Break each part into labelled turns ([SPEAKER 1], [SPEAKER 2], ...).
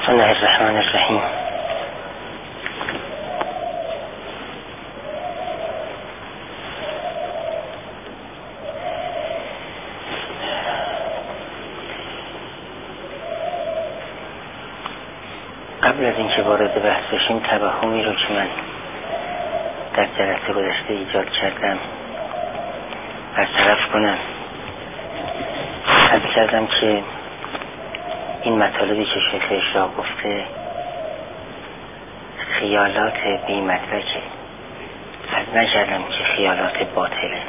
[SPEAKER 1] بسم الله الرحمن الرحیم. قبل از اینکه وارد بحث بشیم توهمی رو که من در جلسه گذشته ایجاد کردم برطرف کنم. عرض کردم که این مطالبی که شیخ اشراق گفته خیالات بی مدرکه. عرض نکردم که خیالات باطله.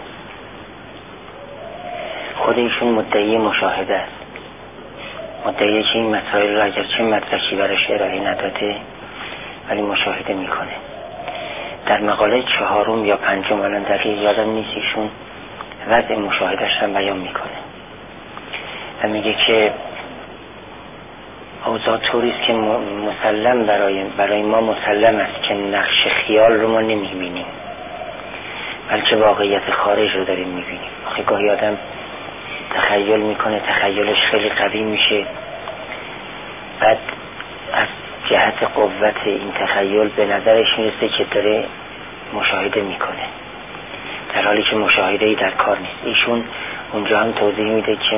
[SPEAKER 1] خود ایشون مدعی مشاهده است، مدعی که این مسائل را اگرچه مدرکی براش ارائه نداده ولی مشاهده میکنه. در مقاله 4 یا 5 الان دقیق یادم نیست ایشون وضع مشاهدهش هم بیان میکنه و میگه که اوضاع طوریست که مسلم برای ما مسلم است که نقش خیال رو ما نمیبینیم بلکه واقعیت خارج رو داریم میبینیم. آخه گاهی آدم تخیل میکنه، تخیلش خیلی قوی میشه، بعد از جهت قوت این تخیل به نظرش میرسه که داره مشاهده میکنه در حالی که مشاهده‌ای در کار نیست. ایشون اونجا هم توضیح میده که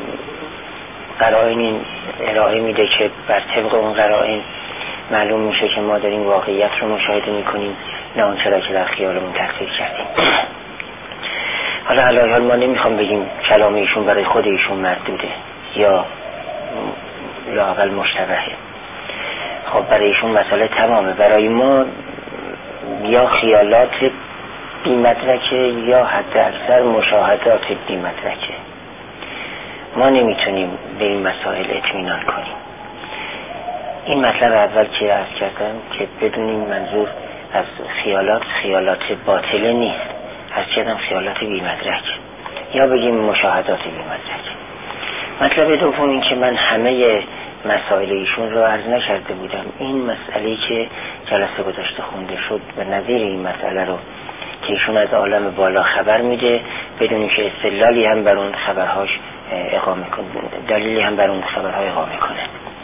[SPEAKER 1] قرائن ارائه میده که بر طبق اون قرائن معلوم میشه که ما داریم واقعیت رو مشاهده میکنیم، نه اون چرا که در خیالمون تصویر کردیم. حالا علی حال ما نمیخوام بگیم کلام ایشون برای خود ایشون مردوده یا لااقل مشتبهه. خب برای ایشون مسئله تمامه. برای ما یا خیالات بی مدرکه یا حتی اکثر مشاهدات بی مدرکه. ما نمیتونیم به این مسائل اطمینان کنیم. این مطلب اول که عرض کردم که بدونیم منظور از خیالات باطله نیست، از کردم خیالات بی مدرک یا بگیم مشاهدات بی مدرک. مطلب دوم این که من همه مسائل ایشون رو عرض نکرده بودم. این مسئله که جلسه گذشته خونده شد و نظیر این مسئله رو که ایشون از عالم بالا خبر میده بدون که استدلالی هم بر اون خبرهاش اقامه کنه، دلیلی هم بر اون خبرها اقامه کنه.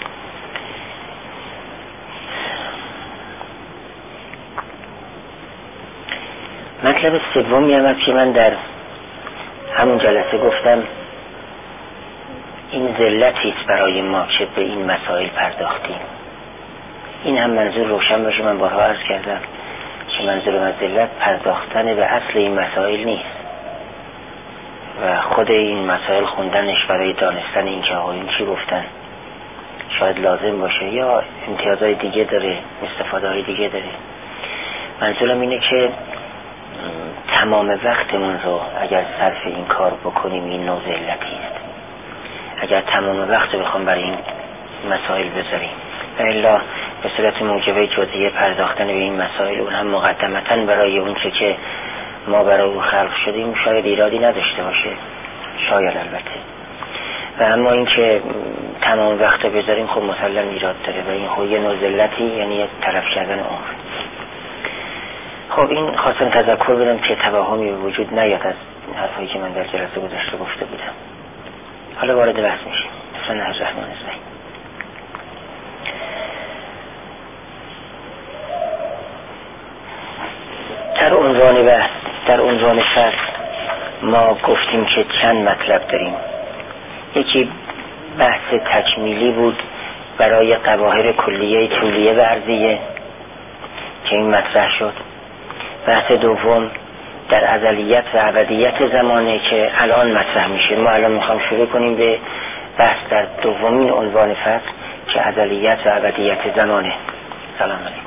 [SPEAKER 1] مطلب سومی هم که من در همون جلسه گفتم این ذلتی است برای ما که به این مسائل پرداختیم. این هم منظور روشن باشه. من بارها عرض کردم که منظور از ذلت پرداختن به اصل این مسائل نیست و خود این مسائل خوندنش برای دانستن این که آقایون چی گفتن شاید لازم باشه یا امتیازهای دیگه داره، استفاده های دیگه داره. منظورم اینه که تمام وقتمون رو اگر صرف این کار بکنیم این نوع ذلتی است. اگر تمام وقت رو بخوام برای این مسائل بذاریم و الا به صورت موجبه جزئیه پرداختن به این مسائل اون هم مقدمتاً برای اون که ما برای او خلق شدیم شاید ایرادی نداشته باشه، شاید البته، و اما این که تمام وقت رو بذاریم خب مسلم ایراد داره و این خب یه نوع ذلتی، یعنی تلف کردن عمر. خب این خواستم تذکر بدم که توهمی به وجود نیاد از حرفایی که من در جلسه گذشته گفته بودم. حالا وارد بحث میشیم. بسم الله الرحمن الرحیم. در عنوان فصل ما گفتیم که چند مطلب داریم. یکی بحث تکمیلی بود برای قواهر کلیه طولیه و عرضیه که این مطرح شد. بحث دوم در ازلیت و ابدیت زمانه که الان مطرح میشه. ما الان میخوام شروع کنیم به بحث در دومین عنوان فصل که ازلیت و ابدیت زمانه. سلام علیکم.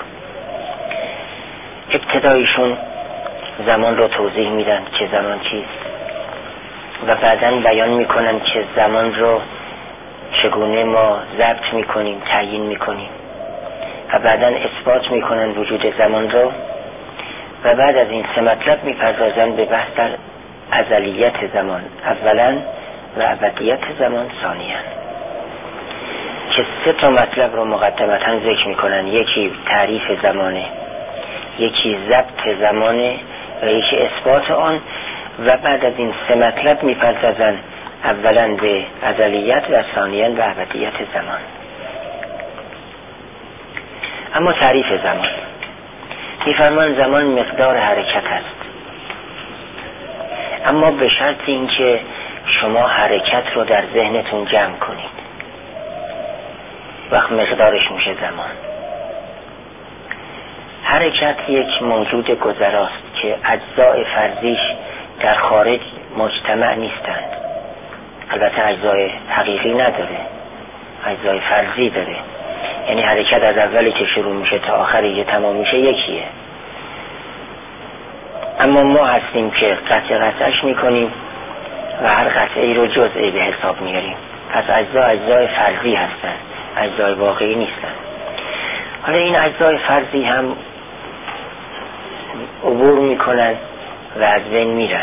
[SPEAKER 1] ابتدایشون زمان رو توضیح میدن که زمان چیست و بعداً بیان میکنن که زمان رو چگونه ما ضبط میکنیم، تعیین میکنیم و بعداً اثبات میکنن وجود زمان رو و بعد از این 3 مطلب میپردازن به بحث در ازلیت زمان اولاً و ابدیت زمان ثانیاً که 3 تا مطلب رو مقدمتاً ذکر میکنن. یکی تعریف زمانه، یکی ضبط زمانه و یکی اثبات آن و بعد از این 3 مطلب میپردازن اولاً به ازلیت و ثانیاً به ابدیت زمان. اما تعریف زمان میفرمان زمان مقدار حرکت است، اما به شرط اینکه شما حرکت رو در ذهنتون جمع کنید، وقت مقدارش میشه زمان. حرکت یک موجود گذراست که اجزای فرضیش در خارج مجتمع نیستند. البته اجزای حقیقی نداره، اجزای فرضی داره، یعنی حرکت از اولی که شروع میشه تا آخری که تمام میشه یکیه، اما ما هستیم که قطعش میکنیم و هر قطعی رو جزئی به حساب میاریم. پس اجزای فرضی هستند، اجزای واقعی نیستند. حالا این اجزای فرضی هم عبور میکنن و از بین میرن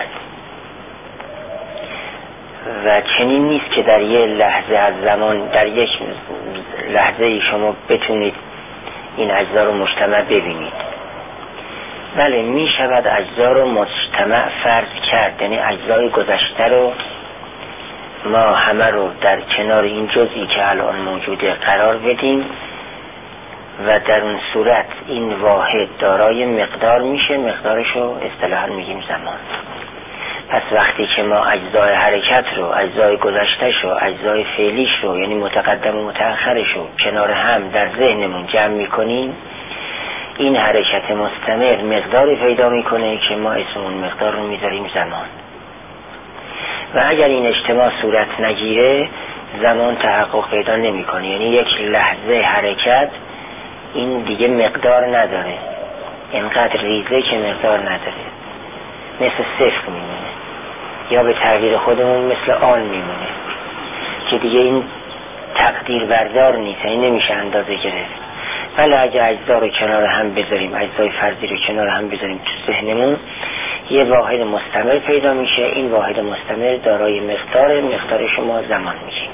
[SPEAKER 1] و چنین نیست که در یک لحظه از زمان، در یک لحظه شما بتونید این اجزا رو مجتمع ببینید. بله می شود اجزا رو مجتمع فرض کرد، یعنی اجزای گذشته رو ما همه رو در کنار این جزئی که الان موجوده قرار بدیم و در اون صورت این واحد دارای مقدار میشه، مقدارش رو اصطلاحاً میگیم زمان. پس وقتی که ما اجزای حرکت رو، اجزای گذشته‌ش رو، اجزای فعلیش رو، یعنی متقدم و متأخرش رو کنار هم در ذهنمون جمع میکنیم، این حرکت مستمر مقداری پیدا میکنه که ما اسم اون مقدار رو میذاریم زمان. و اگر این اجتماع صورت نگیره زمان تحقق پیدا نمیکنه، یعنی یک لحظه حرکت این دیگه مقدار نداره، اینقدر ریزه که مقدار نداره، مثل صفر میمونه، یا به تعبیر خودمون مثل آن میمونه که دیگه این تقدیر بردار نیست، این نمیشه اندازه گرفت. ولی اگه اجزا رو کنار هم بذاریم، اجزای فرضی رو کنار هم بذاریم تو ذهنمون، یه واحد مستمر پیدا میشه. این واحد مستمر دارای مقدار شما زمان میشه.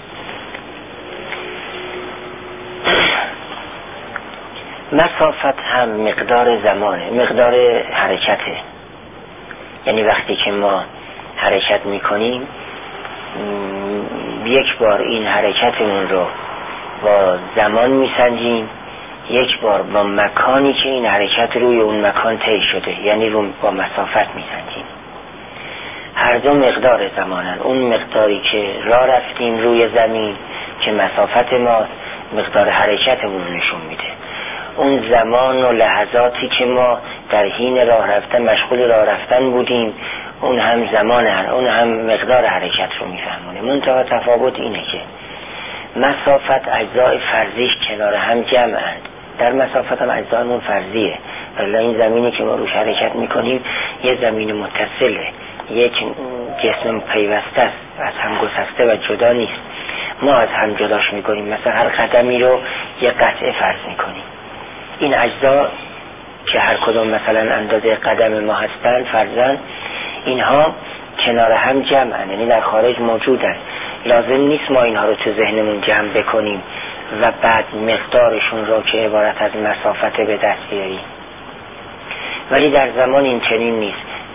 [SPEAKER 1] مسافت هم مقدار زمانه، مقدار حرکته. یعنی وقتی که ما حرکت میکنیم یک بار این حرکتمون رو با زمان میسنجیم، یک بار با مکانی که این حرکت روی اون مکان طی شده، یعنی رو با مسافت میسنجیم. هر دو مقدار زمانن. اون مقداری که راه رفتیم روی زمین که مسافت ما، مقدار حرکتمون نشون میده. اون زمان و لحظاتی که ما در حین راه رفتن مشغول راه رفتن بودیم، اون هم زمان، اون هم مقدار حرکت رو میفهمونه. منتها تفاوت اینه که مسافت اجزای فرضیش کنار هم جمعند. در مسافت هم اجزایمون فرضیه، ولی این زمینی که ما روش حرکت میکنیم یه زمین متصله، یک جسم پیوسته است، از هم گسسته و جدا نیست. ما از هم جداش میکنیم، مثلا هر قدمی رو یه قطعه فرض میکنیم. این اجزا که هر کدوم مثلا اندازه قدم ما هستن فرضاً، اینها کنار هم جمعن، یعنی در خارج موجودن. لازم نیست ما اینها رو تو ذهنمون جمع بکنیم و بعد مقدارشون رو که عبارت از مسافت به دست بیاریم. ولی در زمان این چنین نیست.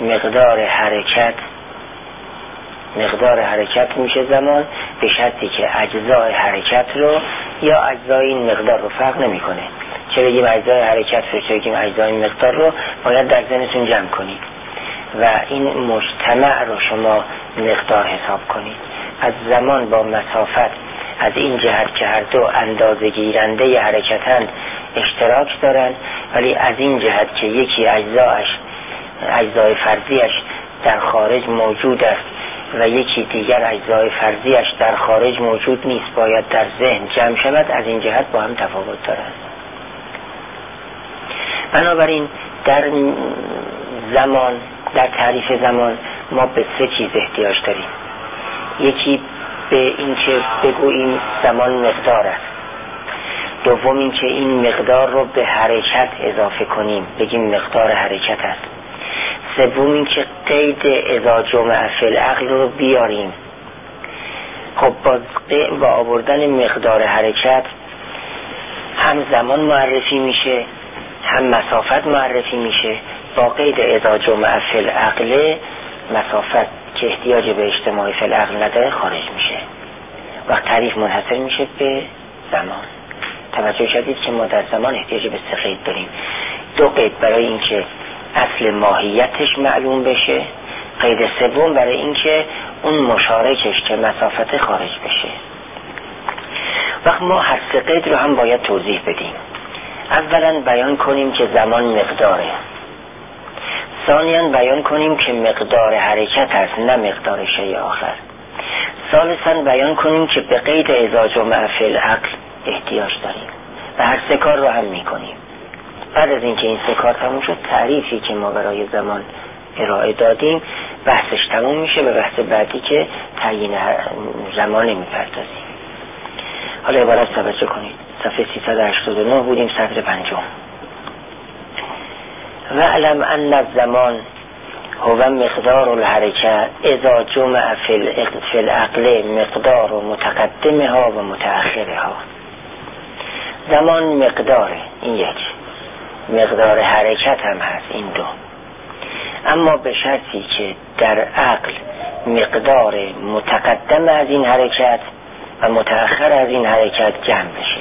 [SPEAKER 1] مقدار حرکت میشه زمان، به شرطی که اجزای حرکت رو یا اجزای این مقدار رو فرق نمیکنه. چه بگیم اجزای حرکت رو، چه بگیم اجزای مقدار رو، باید در ذهنتون جمع کنید و این مجتمع رو شما مقدار حساب کنید. از زمان با مسافت از این جهت که هر دو اندازه گیرنده ی حرکتند اشتراک دارن، ولی از این جهت که یکی اجزای فرضیش در خارج موجود است و یکی دیگر اجزای فرضیش در خارج موجود نیست، باید در ذهن جمع شود، از این جهت با هم تفاوت دارند. بنابراین در زمان، در تعریف زمان ما به سه چیز احتیاج داریم. یکی به این که بگوییم زمان مقدار است، دوم این که این مقدار رو به حرکت اضافه کنیم، بگیم مقدار حرکت است، سوم این که قید اذا جمع فی العقل رو بیاریم. خب با آوردن مقدار حرکت هم زمان معرفی میشه، هم مسافت معرفی میشه. با قید اذا جمع فی العقل مسافت که احتیاج به اجتماع فی العقل نداره خارج میشه و تعریف منحصر میشه به زمان. توجه کردید که ما در زمان احتیاج به 3 قید داریم. 2 قید برای اینکه اصل ماهیتش معلوم بشه، قید سوم برای اینکه اون مشارکش که مسافت خارج بشه. وقت ما هر 3 قید رو هم باید توضیح بدیم. اولا بیان کنیم که زمان مقداره، ثانیاً بیان کنیم که مقدار حرکت است نه مقدار شیء آخر، ثالثاً بیان کنیم که به قید اذا جمع فی العقل احتیاج داریم و هر 3 کار رو هم میکنیم. بعد از اینکه این 3 کار تموم شد، تعریفی که ما برای زمان ارائه دادیم بحثش تموم میشه به بحث بعدی که تعیین زمان میپردازیم. حالا عبارت توجه کنید. صفحه 389 بودیم، سطر 5. وَاعْلَمْ أَنَّ الزَّمَانَ هو مقدار الحرکت اذا جمع فی العقل مقدار متقدمها و متأخرها. زمان مقداره، این یک. مقدار حرکت هم هست، این 2. اما به شرطی که در عقل مقدار متقدم از این حرکت و متأخر از این حرکت جمع بشه.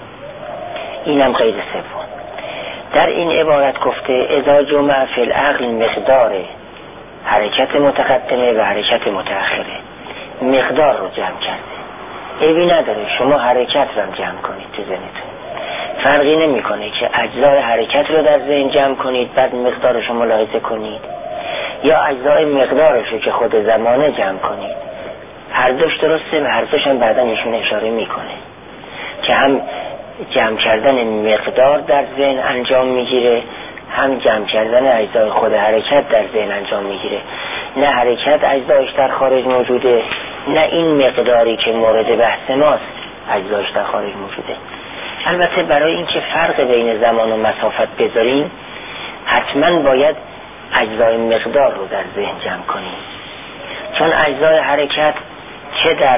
[SPEAKER 1] این هم قید سوم. در این عبارت گفته اذا جمع فی العقل مقدار حرکت متقدمه و حرکت متأخره. مقدار رو جمع کرده. عیبی نداره شما حرکت رو جمع کنید تو ذهنتون. فرقی نمیکنه که اجزای حرکت رو در ذهن جمع کنید بعد مقدارش رو ملاحظه کنید، یا اجزای مقدارش رو که خود زمانه جمع کنید. هر دوش درسته و هر دوش هم بعدا ایشون اشاره میکنه که هم جمع کردن مقدار در ذهن انجام میگیره، هم جمع کردن اجزای خود حرکت در ذهن انجام میگیره. نه حرکت اجزایش در خارج موجوده، نه این مقداری که مورد بحث ماست اجزایش در خارج موجوده. البته برای اینکه فرق بین زمان و مسافت بذاریم حتما باید اجزای مقدار رو در ذهن جمع کنیم، چون اجزای حرکت چه در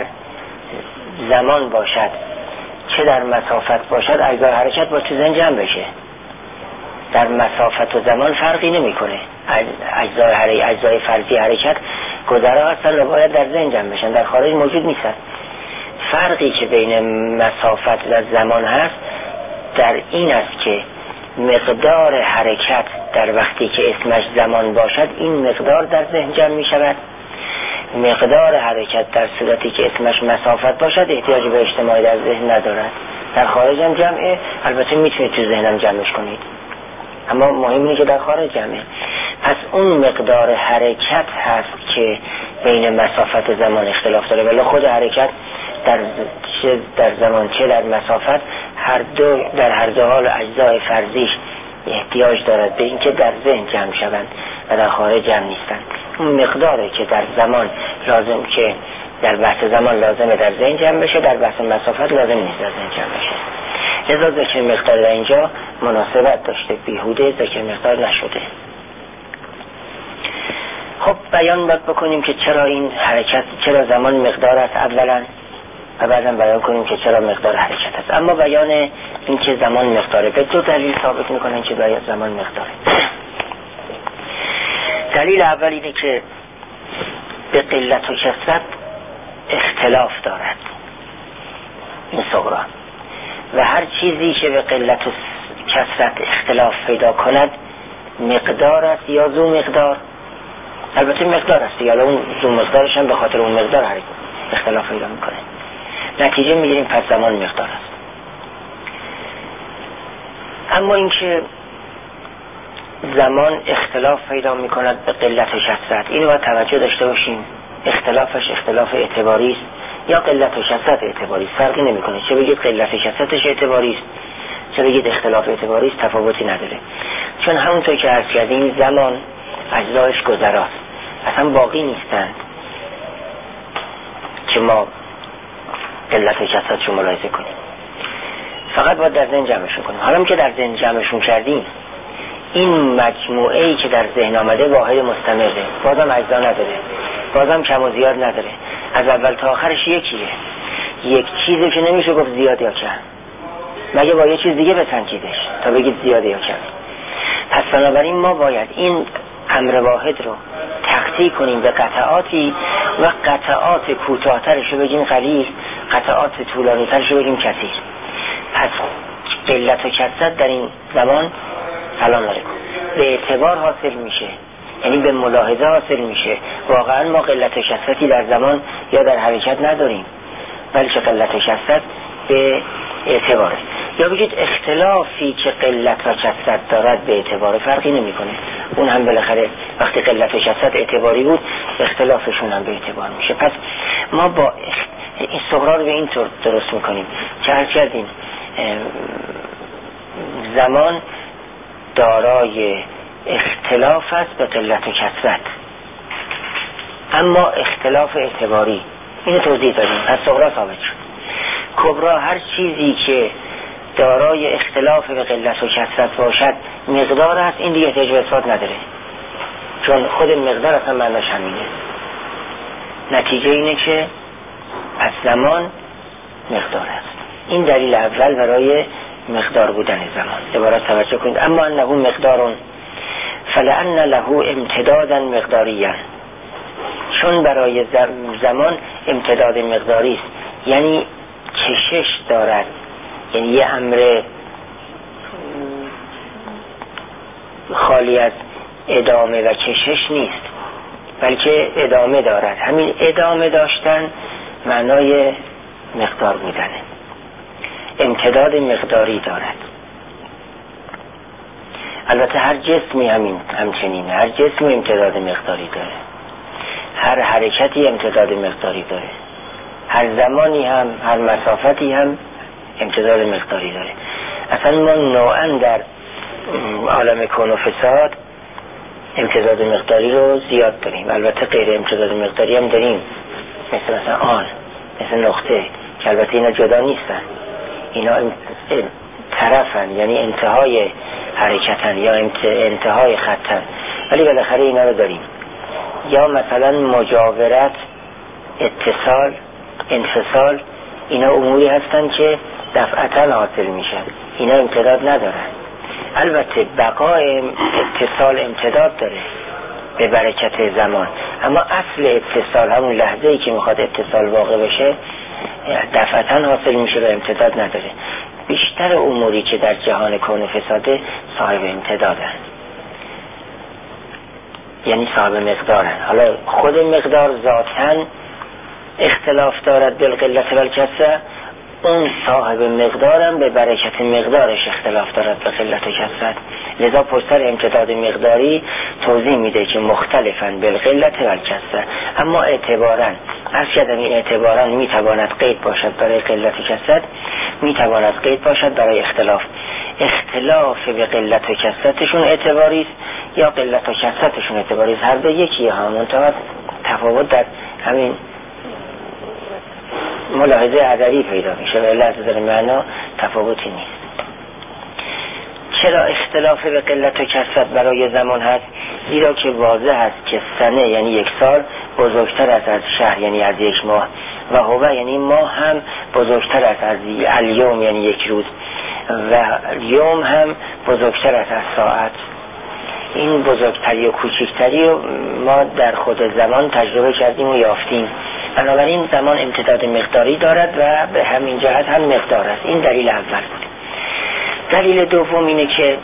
[SPEAKER 1] زمان باشد چه در مسافت باشد اجزای حرکت با تو ذهن جمع بشه. در مسافت و زمان فرقی نمیکنه. اجزای فرضی حرکت گذرا هستن و باید در ذهن جمع بشن، در خارج موجود نیستن. فرقی که بین مسافت و زمان هست در این است که مقدار حرکت در وقتی که اسمش زمان باشد این مقدار در ذهن جمع می شود. مقدار حرکت در صورتی که اسمش مسافت باشد احتیاج به اجتماعی در ذهن ندارد، در خارج هم جمعه. البته میتونید تو ذهنم جمعش کنید اما مهم اینه که در خارج جمعه. پس اون مقدار حرکت هست که بین مسافت و زمان اختلاف داره، ولی خود حرکت در زمان چه در مسافت در هر دو حال اجزای فرضیش احتیاج دارد به اینکه در ذهن جمع شوند و در خارج جمع نیستند. اون مقداره که در زمان لازم که در بحث زمان لازمه در ذهن جمع بشه، در بحث مسافت لازم نیست در ذهن جمع بشه. لذا ذکر مقدار در اینجا مناسبت داشته، بیهوده ذکر مقدار نشده. خب بیان باید بکنیم که چرا این حرکت، چرا زمان مقدار است اولا و بعدم بیان کنیم که چرا مقدار حرکت است. اما بیان این که زمان مقداره به 2 دلیل ثابت میکنن که زمان مقداره. دلیل اول اینه که به قلت و کثرت اختلاف دارد این صغرا، و هر چیزی که به قلت و کثرت اختلاف پیدا کند مقدار است یا ذو مقدار. البته مقدار است یا اون ذو مقدارش هم به خاطر اون مقدار اختلاف پیدا میکنه. نتیجه میگیریم پس زمان مقدار است. اما اینکه زمان اختلاف پیدا میکند به قلت و کثرت، اینو باید توجه داشته باشیم. اختلافش اختلاف اعتباری است یا قلت و کثرت اعتباری است، فرقی نمیکنه. چه بگید قلت و کثرتش اعتباری است چه بگید اختلاف اعتباری است، تفاوتی نداره. چون همونطور که عرض کردیم زمان اجزایش گذراست، اصلا باقی نیستند که ما قلت و کثرتشو ملاحظه کنیم، فقط باید در ذهن جمعشون کنیم. حالا که در ذهن جمعشون کردیم این مجموعه‌ای که در ذهن آمده واحد مستمره، بازم اجزا نداره، بازم کم و زیاد نداره، از اول تا آخرش یکیه. یک چیزی که نمیشه گفت زیاد یا کم، مگه با یه چیز دیگه بسنجیدش تا بگید زیاد یا کم. پس بنابراین ما باید این امر واحد رو تقسیم کنیم به قطعاتی و قطعات کوتاه‌ترش رو بگیم قلیل، قطعات طولانی‌ترش رو بگیم کثیر. پس قلت و کثرت در این زمان سلام علیکم به اعتبار حاصل میشه، یعنی به ملاحظه حاصل میشه. واقعا ما قلت و کثرتی در زمان یا در حرکت نداریم، بلکه قلت و کثرت به اعتباره. یا بگید اختلافی که قلت و کثرت دارد به اعتبار فرقی نمیکنه، اون هم بالاخره وقتی قلت و کثرت اعتباری بود اختلافشون هم به اعتبار میشه. پس ما با این صغرا رو به این طور درست میکنیم که هر کردیم زمان دارای اختلاف است به قلت و کثرت، اما اختلاف اعتباری. اینو توضیح دادیم، پس صغرا ثابت شد. کبرا هر چیزی که دارای اختلاف به قلت و کثرت باشد مقدار است، این دیگه احتیاج به اثبات نداره، چون خود مقدار اصلا معناش همینه. نتیجه اینه که پس زمان مقدار است. این دلیل اول برای مقدار بودن زمان. عبارت توجه کنید. اما انه مقدار فلأن له امتدادا مقداریا، چون برای زمان امتداد مقداری است، یعنی کشش دارد، یعنی یه امر خالی از ادامه و کشش نیست، بلکه ادامه دارد. همین ادامه داشتن معنای مقدار بودنه، امتداد مقداری دارد. البته هر جسمی همچنین، هر جسمی امتداد مقداری داره، هر حرکتی امتداد مقداری داره، هر زمانی هم، هر مسافتی هم امتداد مقداری داره. اصلا ما نوعا در عالم کون و فساد امتداد مقداری رو زیاد داریم. البته غیر امتداد مقداری هم داریم، مثلا آن، مثل نقطه، که البته اینا جدا نیستن، اینا طرفن، یعنی انتهای حرکتن یا انتهای خطن، ولی بالاخره اینا رو داریم. یا مثلا مجاورت، اتصال، انفصال، اینا اموری هستن که دفعتاً حاصل میشن، اینا امتداد ندارن. البته بقای اتصال امتداد داره به برکت زمان، اما اصل اتصال، همون لحظه‌ای که میخواد اتصال واقع بشه، دفعتاً حاصل میشه و امتداد نداره. بیشتر اموری که در جهان کون و فساده صاحب امتدادن، یعنی صاحب مقدارن. حالا خود مقدار ذاتاً اختلاف دارد بالقلت و الکثرت، اون صاحب مقدارم به برکت مقدارش اختلاف دارد به قلت و کثرت. لذا پشتر امتداد مقداری توضیح میده که مختلفن بالقلت و الکثرت، اما اعتباراً، عرض کردم این اعتباراً میتواند قید باشد برای قلت و کثرت، میتواند قید باشد برای اختلاف. اختلاف به قلت و کثرتشون اعتباری است یا قلت و کثرتشون اعتباری است، هر دو یکیه، همون تفاوت در همین ملاحظه عددی پیدا میشه و لحظه در معنا تفاوتی نیست. چرا اختلاف به قلت و کثرت برای زمان هست؟ زیرا که واضح است که سنه یعنی یک سال بزرگتر است از شهر یعنی از یک ماه، و هو یعنی ماه هم بزرگتر است از الیوم یعنی یک روز، و یوم هم بزرگتر است از ساعت. این بزرگتری و کوچکتری رو ما در خود زمان تجربه کردیم و یافتیم. بنابراین زمان امتداد مقداری دارد و به همین جهت هم مقدار است. این دلیل اول بود. دلیل دوم اینه که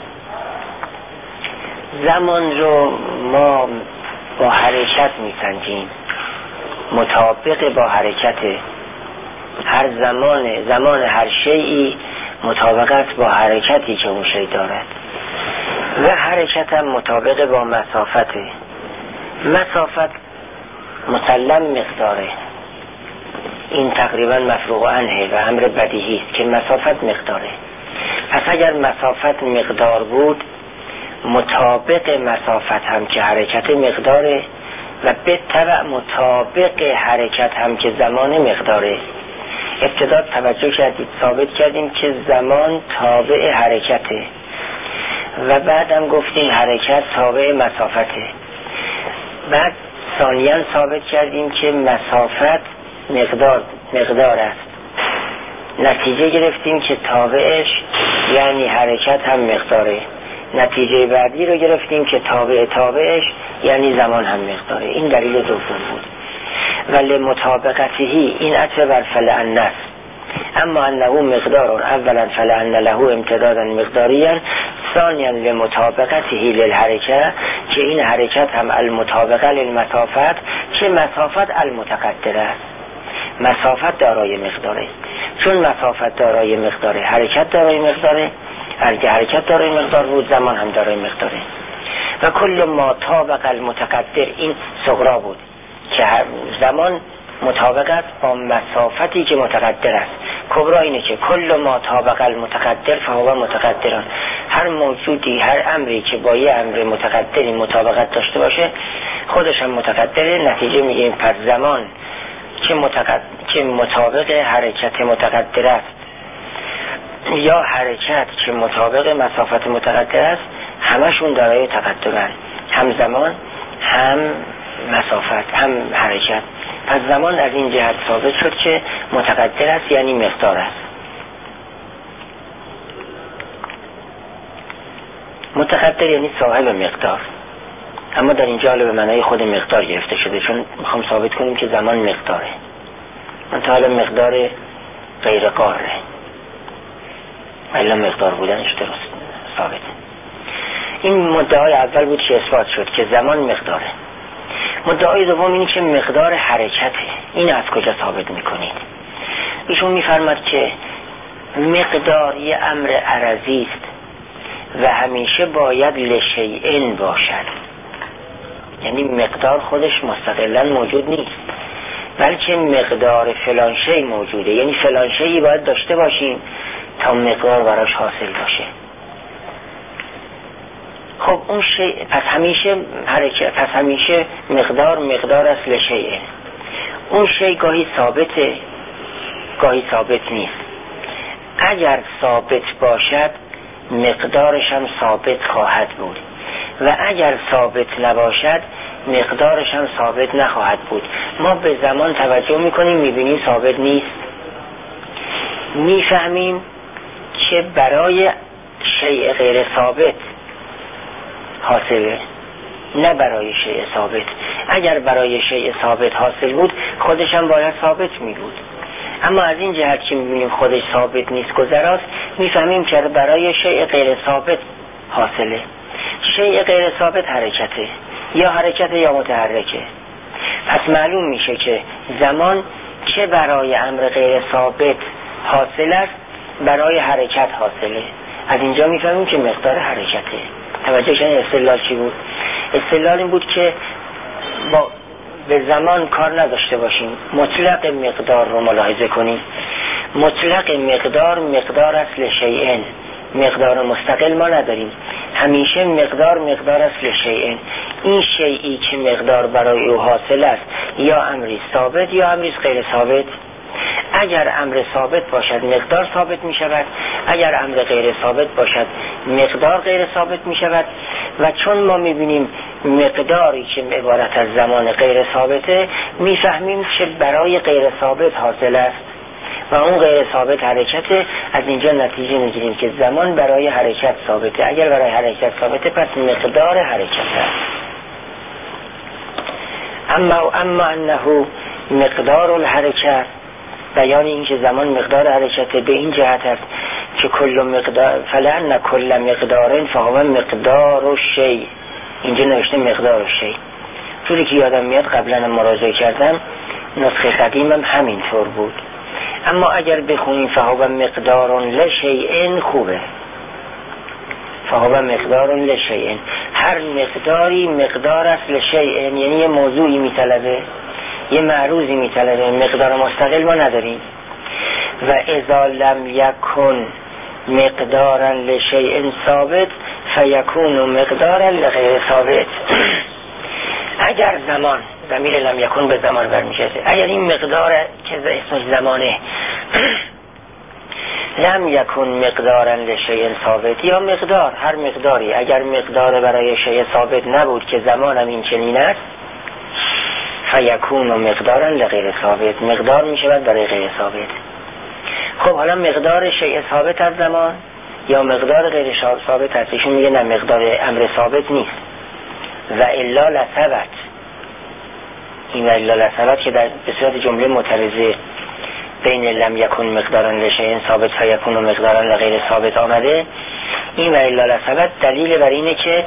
[SPEAKER 1] زمان رو ما با حرکت میسنجیم، مطابق با حرکت هر زمان هر شیئی مطابقت با حرکتی که اون شی دارد، و حرکت هم مطابق با مسافته. مسافت مسلم مقداره، این تقریبا مفروغ عنه و امر بدیهی است که مسافت مقداره. پس اگر مسافت مقدار بود، مطابق مسافت هم که حرکت مقداره، و به تبع مطابق حرکت هم که زمان مقداره. ابتدا توجه کردید، ثابت کردیم که زمان تابع حرکته، و بعدم گفتیم حرکت تابع مسافته. بعد ثانیاً ثابت کردیم که مسافت مقدار است. نتیجه گرفتیم که تابعش یعنی حرکت هم مقداره. نتیجه بعدی رو گرفتیم که تابعش یعنی زمان هم مقداره. این دلیل دوم بود. ولی مطابقته این عطف بر فلأن است. اما انه مقدار اولا فلان له امتدادا مقداریا ثانیا لمطابقته للحرکت، که این حرکت هم المطابقه للمسافت، که مسافت المتقدر است، مسافت دارای مقداره. چون مسافت دارای مقداره، حرکت دارای مقداره، حرکت دارای مقدار بود، زمان هم دارای مقداره. و کل ما طابق المتقدر، این صغرا بود که زمان مطابق است با مسافتی که متقدر است. کبرا اینه که کل ما طابق المتقدر فهو متقدران، هر موجودی، هر امری که با یه امر متقدری مطابقت داشته باشه خودش هم متقدره. نتیجه میگیم پس زمان که مطابق حرکت متقدر است یا حرکت که مطابق مسافت متقدر است، همشون دارای تقدمن، هم زمان هم مسافت هم حرکت. پس زمان از این جهت ثابت شد که متقدر است، یعنی مقدار است. متقدر یعنی صاحب مقدار، اما در اینجا به معنای خود مقدار گرفته شده، چون میخوام ثابت کنیم که زمان مقداره، منتها مقدار غیر قاره، الا مقدار بودنش درست ثابت. این مدعای اول بود که اثبات شد که زمان مقداره. مدعای دوم اینه که مقدار حرکته. این از کجا ثابت میکنید؟ ایشون میفرماد که مقدار یه امر عرضی است و همیشه باید لشیئن باشد، یعنی مقدار خودش مستقلا موجود نیست، بلکه مقدار فلان شی موجوده، یعنی فلان شی'i باید داشته باشیم تا مقدار براش حاصل باشه. خب اون شی پس همیشه حرکت، پس همیشه مقدار است لشیء. اون شی گاهی ثابته گاهی ثابت نیست. اگر ثابت باشد مقدارش هم ثابت خواهد بود و اگر ثابت نباشد مقدارش هم ثابت نخواهد بود. ما به زمان توجه میکنیم، میبینیم ثابت نیست، میفهمیم که برای شیء غیر ثابت حاصله، نه برای شیء ثابت. اگر برای شیء ثابت حاصل بود خودش هم باید ثابت می بود، اما از این جهت که میبینیم خودش ثابت نیست، گذراست، میفهمیم که برای شیء غیر ثابت حاصله. شیء غیر ثابت حرکته، یا حرکت یا متحرکه. پس معلوم میشه که زمان چه برای امر غیر ثابت حاصل است، برای حرکت حاصله. از اینجا میفهمیم که مقدار حرکته. توجه کنید استدلال چی بود؟ استدلال این بود که به زمان کار نداشته باشیم، مطلق مقدار رو ملاحظه کنیم. مطلق مقدار است لشیئن، مقدار مستقل ما نداریم، همیشه مقدار است لشیئن. این شیئی که مقدار برای او حاصل است یا امری ثابت یا امری غیر ثابت. اگر امر ثابت باشد مقدار ثابت می شود، اگر امر غیر ثابت باشد مقدار غیر ثابت می شود. و چون ما می بینیم مقداری که عبارت از زمان غیر ثابته، می فهمیم که برای غیر ثابت حاصل است و اون غیر ثابت حرکته. از اینجا نتیجه می گیریم که زمان برای حرکت ثابته. اگر برای حرکت ثابته پس مقدار حرکت است. اما انه مقدار الحرکت، بیان این که زمان مقدار حرکته به این جهت است که کل مقدار فلان کل مقدارن فهو مقدار الشیء. اینجا نوشته مقدار الشیء، طوری که یادم میاد قبلا مراجعه کردم نسخه قدیمم همینطور بود. اما اگر بخونیم فهو مقدار لشیء خوبه. فهو مقدار لشیء، هر مقداری مقدار است لشیء، یعنی یه موضوعی میطلبه، یه معروضی میطلبه، مقدار مستقل ما نداریم. و اذا لم یکن مقدارا لشیء ثابت فیکون مقدارا لغیر ثابت. اگر زمان، ضمیر لم یکن به زمان برمیگرده، اگر این مقدار که اسمش زمانه لم یکن مقدارا لشیء ثابت، یا مقدار هر مقداری اگر مقدار برای شیء ثابت نبود که زمانم این چنین است، فیکون مقدارا لغیر ثابت، مقدار می شود برای غیر ثابت. خب حالا مقدار شیء ثابت از زمان یا مقدار غیر ثابت است؟ ایشون میگه نه، مقدار امر ثابت نیست. و الا لثبت، این و الا لثبت که به صورت جمله معترضه بین لم یکن مقدارا لشیء ثابت و یکون مقدارا لغیر ثابت آمده، این و الا لثبت دلیل بر اینه که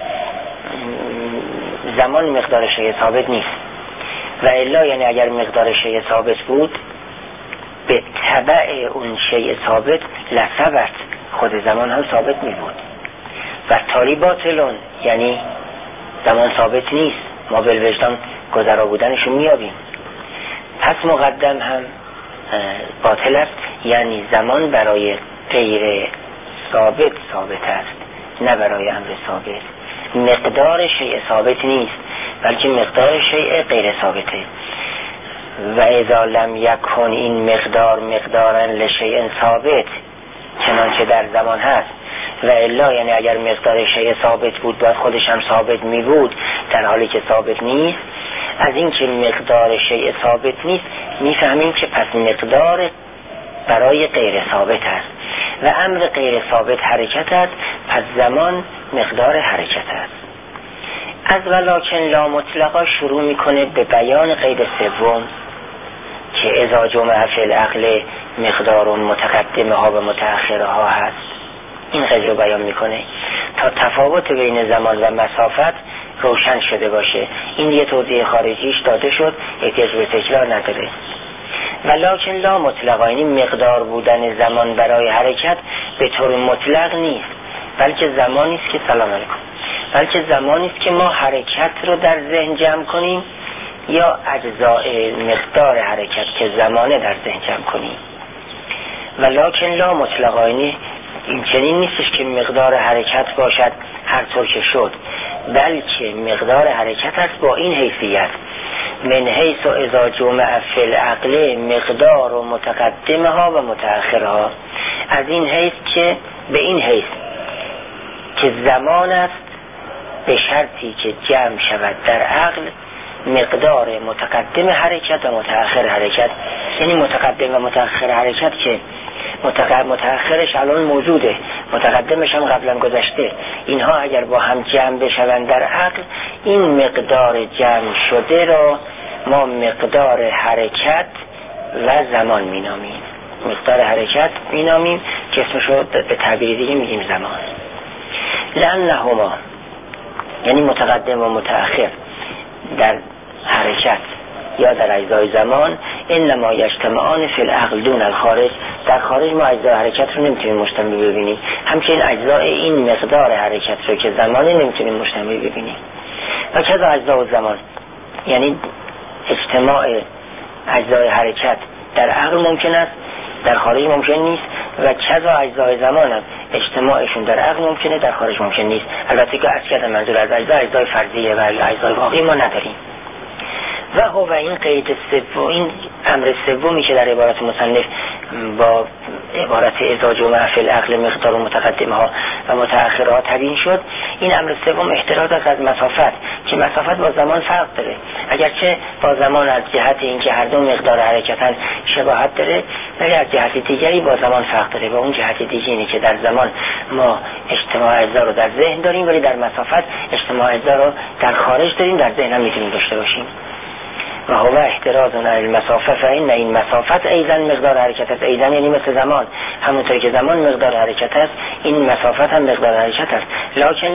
[SPEAKER 1] زمان مقدار شیء ثابت نیست. و الا یعنی اگر مقدار شیء ثابت بود به تبع اون شیء ثابت لثبت، خود زمان هم ثابت می بود. و تالی باطلون یعنی زمان ثابت نیست، ما بالوجدان گذرا بودنشو میابیم. پس مقدم هم باطل است، یعنی زمان برای غیر ثابت ثابت است، نه برای امر ثابت. مقدار شیء ثابت نیست، بلکه مقدار شیء غیر ثابته. و اذا لم یکن این مقدار مقدارا لشیء ثابت، چنانچه در زمان هست. و الا یعنی اگر مقدار شیء ثابت بود باید خودش هم ثابت می بود، در حالی که ثابت نیست. از این که مقدار شیء ثابت نیست میفهمیم که پس مقدار برای غیر ثابت است و امر غیر ثابت حرکت است، پس زمان مقدار حرکت است. از ولکن لا مطلقا شروع میکنه به بیان قید سوم که اذا جمع فی العقل مقدار متقدمه ها و متأخره ها هست. این قید رو بیان میکنه تا تفاوت بین زمان و مسافت روشن شده باشه. این یه توضیح خارجیش داده شد، احتیاج به تکرار نداره. ولکن لا مطلقا یعنی مقدار بودن زمان برای حرکت به طور مطلق نیست، بلکه زمانی است که سلام علیکم، بلکه زمانی است که ما حرکت رو در ذهن جمع کنیم یا اجزای مقدار حرکت که زمانه در ذهن جمع کنیم. ولکن لا مطلقا یعنی این چنین نیستش که مقدار حرکت باشد هر طور که شد، بلکه مقدار حرکت است با این حیثیت: من حیث و اذا جمع فی العقل مقدار و متقدمه ها و متأخره ها. از این حیث که به این حیث که زمان است به شرطی که جمع شود در عقل مقدار متقدم حرکت و متأخر حرکت. یعنی متقدم و متأخر حرکت که متأخرش الان موجوده، متقدمش هم قبلا گذشته، اینها اگر با هم جمع بشوند در عقل، این مقدار جمع شده را ما مقدار حرکت و زمان مینامیم. مقدار حرکت مینامیم که اسمشو به تعبیر دیگه میگیم زمان. لأنهما یعنی متقدم و متأخر در حرکت یا در اجزای زمان انما یجتمعان فی العقل دون الخارج. در خارج ما اجزای حرکت رو نمیتونیم مشتمل ببینیم، همچنین اجزای این مقدار حرکت رو که زمانه نمیتونیم مشتمل ببینیم. و کذا اجزای زمان یعنی اجتماع اجزای حرکت در عقل ممکن است، در خارج ممکن نیست. و کذا اجزای زمان هم اجتماعشون در عقل ممکنه، در خارج ممکن نیست. البته که از کذا منظور از اجزای فرضیه و اجزای واقعی ما نداریم. و هو این قید سوم، این امر سومی که در عبارت مصنف با عبارت اذا جمع فی العقل مقدار متقدمه ها و متأخره ها تبیین شد، این امر سوم احتراز از مسافت که مسافت با زمان فرق داره. اگرچه با زمان از جهت اینکه هر دو مقدار حرکتن شباهت داره، ولی از جهت دیگری با زمان فرق داره. و اون جهت دیگه اینه که در زمان ما اجتماع اجزا رو در ذهن داریم، ولی در مسافت اجتماع اجزا رو در خارج داریم، در ذهن هم میتونیم داشته باشیم. و هو احتراز عن المسافه، فإن این مسافت ایضا مقدار حرکت است. ایضا یعنی مثل زمان، همونطور که زمان مقدار حرکت است این مسافت هم مقدار حرکت است. لکن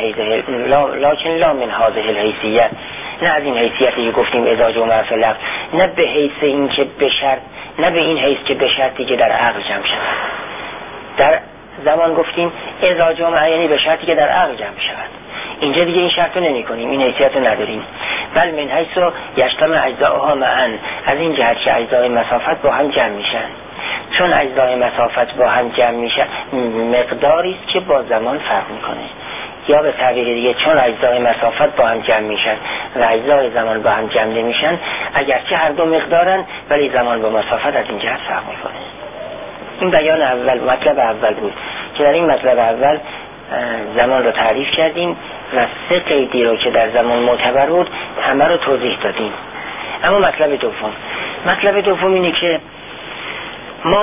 [SPEAKER 1] لا من هذه الحیثیت، نه از این حیثیتی که گفتیم اذا جمع فی العقل، نه به حیث این که به شرط، نه به این حیث که به شرطی که در عقل جمع شود. در زمان گفتیم اذا جمع یعنی به شرطی که در عقل جمع شود. اینجا دیگه این شرط رو نمی کنیم، این حیثیت رو نداریم. بل من حیث یجتمع اجزاؤها معا، از این جهت که اجزای مسافت با هم جمع میشن. چون اجزای مسافت با هم جمع میشن مقداری است که با زمان فرق میکنه. یا به تعبیر دیگه چون اجزای مسافت با هم جمع میشن و اجزای زمان با هم جمع نمیشن، اگرچه هر دو مقدارن ولی زمان با مسافت از این جهت فرق میکنه. این بیان اول، مطلب اول بود که در این مطلب اول زمان رو تعریف کردیم و سه قیدی رو که در زمان معتبر بود همه رو توضیح دادیم. اما مطلب دوم اینه که ما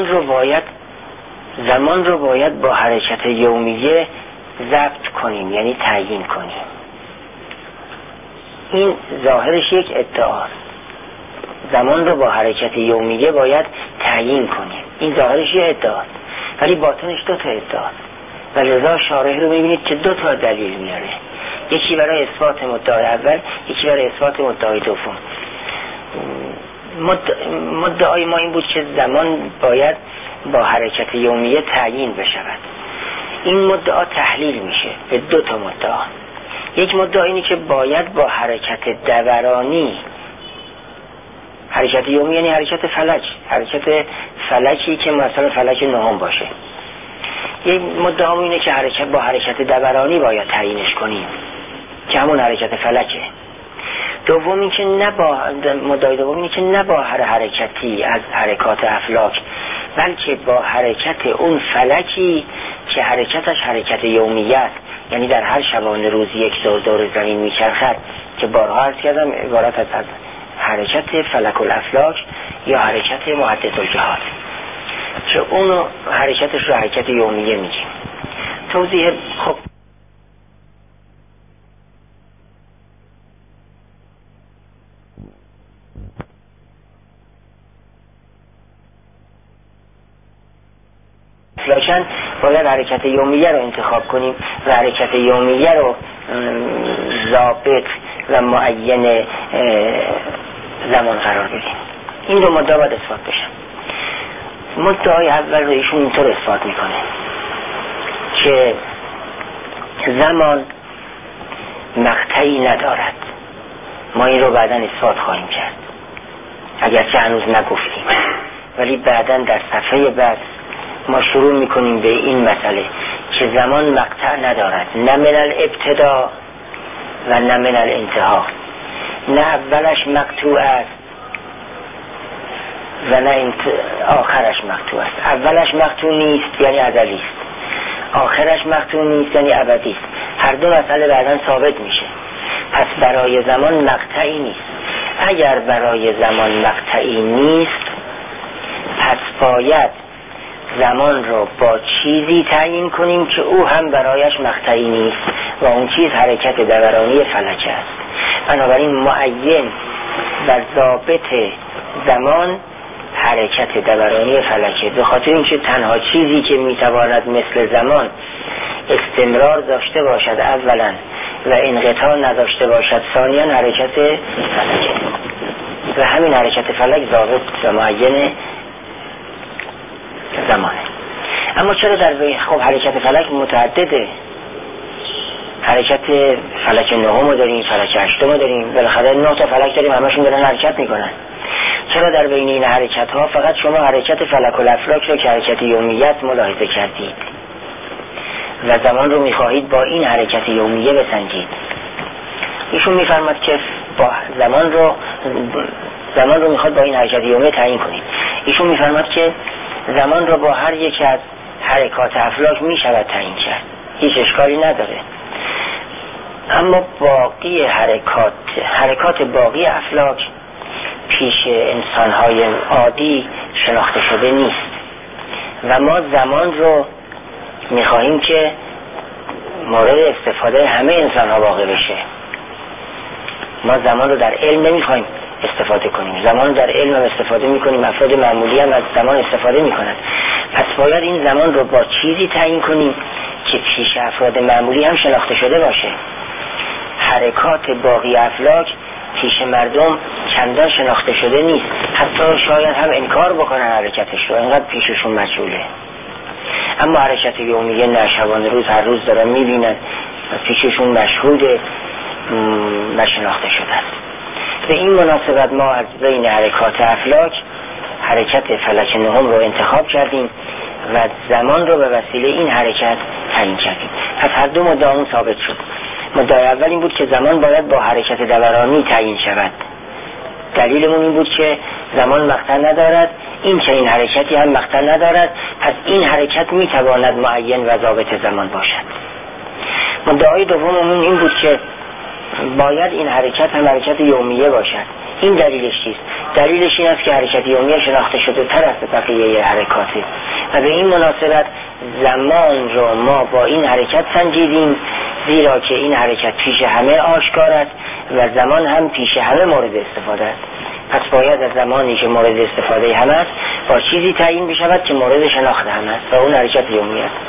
[SPEAKER 1] زمان رو باید با حرکت یومیه ضبط کنیم، یعنی تعیین کنیم. این ظاهرش یک ادعاست. زمان رو با حرکت یومیه باید تعیین کنیم. این ظاهرش یه ادعاست ولی باطنش دو تا ادعاست و لذا شارح رو میبینید که دو تا دلیل میاره، یکی برای اثبات مدعای اول، یکی برای اثبات مدعای دوم. مدعای ما این بود که زمان باید با حرکت یومیه تعیین بشود. این مدعا تحلیل میشه به دو تا مدعا. یک مدعا اینی که باید با حرکت دورانی، حرکت یومی یعنی حرکت فلک، حرکت فلکی که مثلا فلک نهم باشه. یک مدعا اینه که با حرکت دورانی باید تعیینش کنیم که همون حرکت فلکه. دوم این که مدعای دوم اینه که نه با هر حرکتی از حرکات افلاک، بلکه با حرکت اون فلکی که حرکتش حرکت یومیه است، یعنی در هر شبانه روز یک دور زمین میچرخد که بارها عرض کردم عبارت از حرکت فلک الافلاک یا حرکت محدث الجهات، که اون حرکتش رو حرکت یومیه میگیم. توضیح خب افلاکن باید حرکت یومیه رو انتخاب کنیم و حرکت یومیه رو ضابط و معین زمان قرار بدیم. این دو مدعا باید اثبات بشن. مدعای اول رو ایشون اینطور اثبات میکنه که زمان مقطعی ندارد. ما این رو بعداً اثبات خواهیم کرد، اگرچه هنوز نگفتیم، ولی بعداً در صفحه بعد ما شروع میکنیم به این مسئله که زمان مقطع ندارد، نه من الابتدا و نه من الانتها، نه اولش مقطوع است و نه آخرش مقطوع است. اولش مقطوع نیست یعنی ازلی است، آخرش مقطوع نیست یعنی ابدی است. هر دو مسئله بعداً ثابت میشه. پس برای زمان مقطعی نیست. اگر برای زمان مقطعی نیست، پس باید زمان رو با چیزی تعیین کنیم که او هم برایش مقطعی نیست و اون چیز حرکت دورانی فلک است. بنابراین معین و ضابط زمان حرکت دورانی فلکه. به خاطر اینکه تنها چیزی که میتواند مثل زمان استمرار داشته باشد اولا و انقطاع نداشته باشد ثانیا حرکت فلکه، و همین حرکت فلک ضابط و معین زمانه. اما چرا خب حرکت فلک متعدده؟ حرکت فلک نهم داریم، فلک هشتم داریم، بالاخره 9 تا فلک داریم، همشون دارن حرکت میکنن. چرا در بین این حرکت ها فقط شما حرکت فلک الافلاک رو که حرکت یومیت ملاحظه کردید و زمان رو میخواهید با این حرکت یومیه بسنجید؟ ایشون میفرماد که با زمان رو میخواد با این حرکت یومیه تعیین کنید. ایشون میفرماد که زمان رو با هر یک از حرکات افلاک میشود تعیین کرد، هیچ اشکالی نداره. اما باقی حرکات باقی افلاک پیش انسان‌های عادی شناخته شده نیست و ما زمان رو می‌خواهیم که مورد استفاده همه انسان‌ها واقع بشه. ما زمان رو در علم نمی‌خواهیم استفاده کنیم، زمان در علم هم استفاده می‌کنیم، افراد معمولی هم از زمان استفاده می‌کنن. پس باید این زمان رو با چیزی تعیین کنیم که پیش افراد معمولی هم شناخته شده باشه. حرکات باقی افلاک پیش مردم چندان شناخته شده نیست، حتی شاید هم انکار بکنن حرکتش رو، اینقدر پیششون مجهوله. اما حرکت یومیه نه، شبانه روز هر روز دارن میبینن و پیششون مشهود نشناخته شده است. به این مناسبت ما از بین حرکات افلاک حرکت فلک نهم رو انتخاب کردیم و زمان رو به وسیله این حرکت تعیین کردیم. پس هر دو مدعامون ثابت شد. مدعای اول این بود که زمان باید با حرکت دورانی تعیین شود. دلیلمون این بود که زمان مقطع ندارد، این چنین حرکتی هم مقطع ندارد، پس این حرکت میتواند معین و ضابط زمان باشد. مدعای دوممون این بود که باید این حرکت هم حرکت یومیه باشد. این دلیلش چیست؟ دلیلش این است که حرکت یومیه شناخته شده تر از بقیه حرکاتی و به این مناسبت زمان رو ما با این حرکت سنجیدیم، زیرا که این حرکت پیش همه آشکار است و زمان هم پیش همه مورد استفاده است. پس باید از زمانی که مورد استفاده همه است با چیزی تعیین بشود که مورد شناخت هم است و اون حرکت یومی است.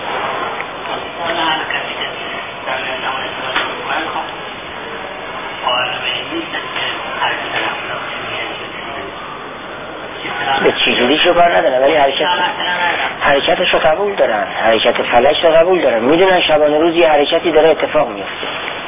[SPEAKER 1] به چیزی شو کار ندارن ولی حرکتش رو قبول دارن، حرکت فلک رو قبول دارن، میدونن شبانه روز یه حرکتی داره اتفاق میفته،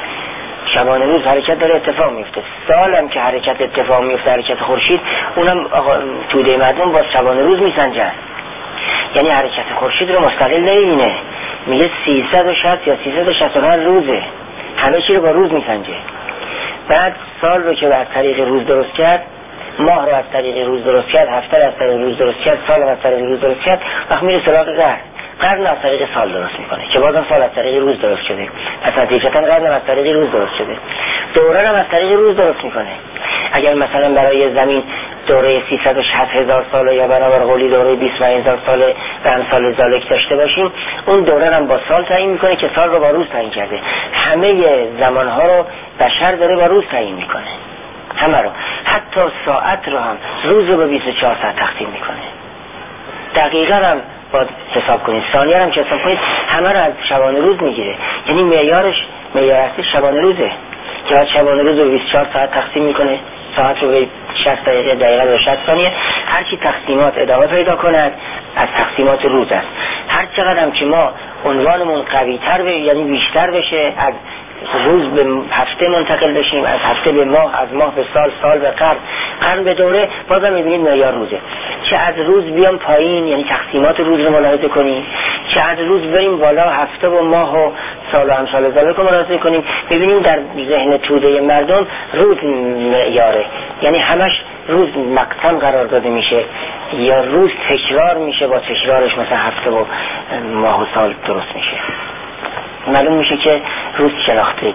[SPEAKER 1] شبانه روز حرکت داره اتفاق میفته، سالم که حرکت اتفاق میفته حرکت خورشید اونم توده مردم با شبانه روز میسنجن، یعنی حرکت خورشید رو مستقل نمیبینه، میگه 360 یا 365 روزه، همه چی رو با روز میسنجه. بعد سال رو که از طریق روز درست کرد، ماه رو از طریق روز درست کرد، هفته رو از طریق روز درست کرد، سال رو از طریق روز درست کرد، وقت میره سراغ قرن از طریق سال درست میکنه که بازم سال از طریق روز درست شده، پس نتیجتا قرن از طریق روز درست شده، دوره هم از طریق روز درست میکنه. اگر مثلا برای زمین دوره 360,000 ساله یا برابر قولی دوره 25,000 ساله و امثال ذالک داشته باشیم، اون دوره هم با سال تعیین میکنه که سال رو با روز تعیین کرده. همه زمانها رو بشر داره با روز تعیین میکنه، همه رو، حتی ساعت رو هم روز رو به 24 ساعت تقسیم میکنه، دقیقه هم باید حساب کنید، ثانیه هم که حساب کنید، همه رو از شبانه روز میگیره. یعنی معیار اصلی شبانه روزه که بعد شبانه روز رو 24 ساعت تقسیم میکنه، ساعت رو به 60 دقیقه رو 60 ثانیه، هرچی تقسیمات ادامه پیدا کند از تقسیمات روز است. هر چقدر هم که ما عنوانمون قوی تر یعنی بیشتر بشه، از روز به هفته منتقل بشیم، از هفته به ماه، از ماه به سال، سال به قرن به دوره، بازم میبینید معیار روزه. چه از روز بیام پایین یعنی تقسیمات روز رو ملاحظه کنیم، چه از روز بریم بالا هفته و ماه و سال و امثال ذالک رو ملاحظه کنیم، ببینیم در ذهن توده مردم روز معیاره، یعنی همش روز مقسم قرار داده میشه یا روز تکرار میشه، با تکرارش مثلا هفته و ماه و سال درست میشه. معلوم میشه که روز شناخته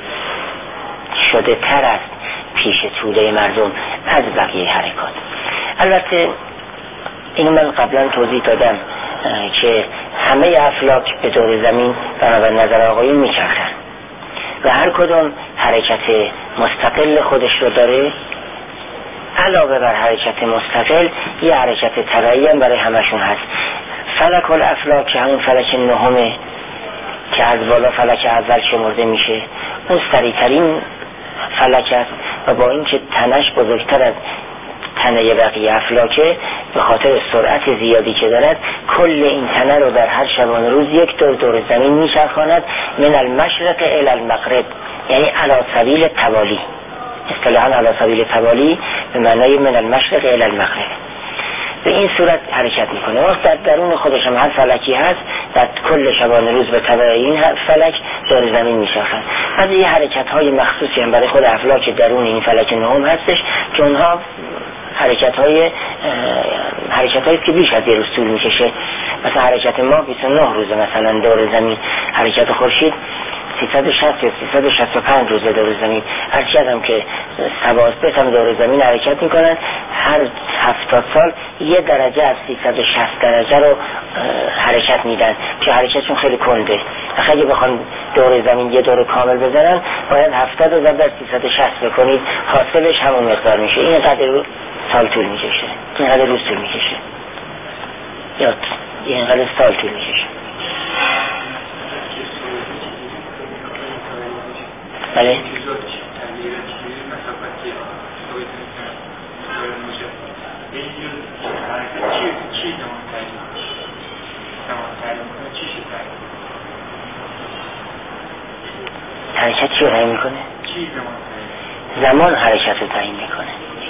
[SPEAKER 1] شده تر است پیش توده مردم از بقیه حرکات. البته اینو من قبلا توضیح دادم که همه افلاک به دور زمین بنابر نظر آقایون میچرخن و هر کدوم حرکت مستقل خودش رو داره، علاوه بر حرکت مستقل یه حرکت تبعی هم برای همشون هست. فلک الافلاک که همون فلک نهمه که از بالا فلک اول شمرده میشه، اون سریعترین فلک است و با اینکه تنش بزرگتر از تنه بقیه افلاکه، به خاطر سرعت زیادی که دارد کل این تنه رو در هر شبانه روز یک دور زمین میچرخاند، من المشرق الی المغرب، یعنی علی سبیل توالی، اصطلاحاً علی سبیل توالی به معنای من المشرق الی المغرب. به این صورت حرکت میکنه. وقت در درون خودش هم هر فلکی هست، در کل شبانه روز به تبع این فلک دور زمین میچرخند. از این حرکت های مخصوصی هم برای خود افلاک درون این فلک نهم هستش که اونها حرکت هایی که بیش از یه روز طول میکشه. مثلا حرکت ما 29 روزه مثلا دور زمین، حرکت خورشید 360 یا 365 روزه دور زمین. هرچند هم که سواسط هم دور زمین حرکت میکنن، هر 70 سال یه درجه از 360 درجه رو حرکت میدن که حرکتشون خیلی کنده. اگه بخوان دور زمین یه دور کامل بزنن باید 70 رو در 360 بکنید، حاصلش همون مقدار میشه. این قدر سال طول میکشه، این قدر روز طول میکشه، یا این قدر سال طول میکشه. بله حرکت چی رو تعیین میکنه؟ زمان حرکت رو تعیین میکنه.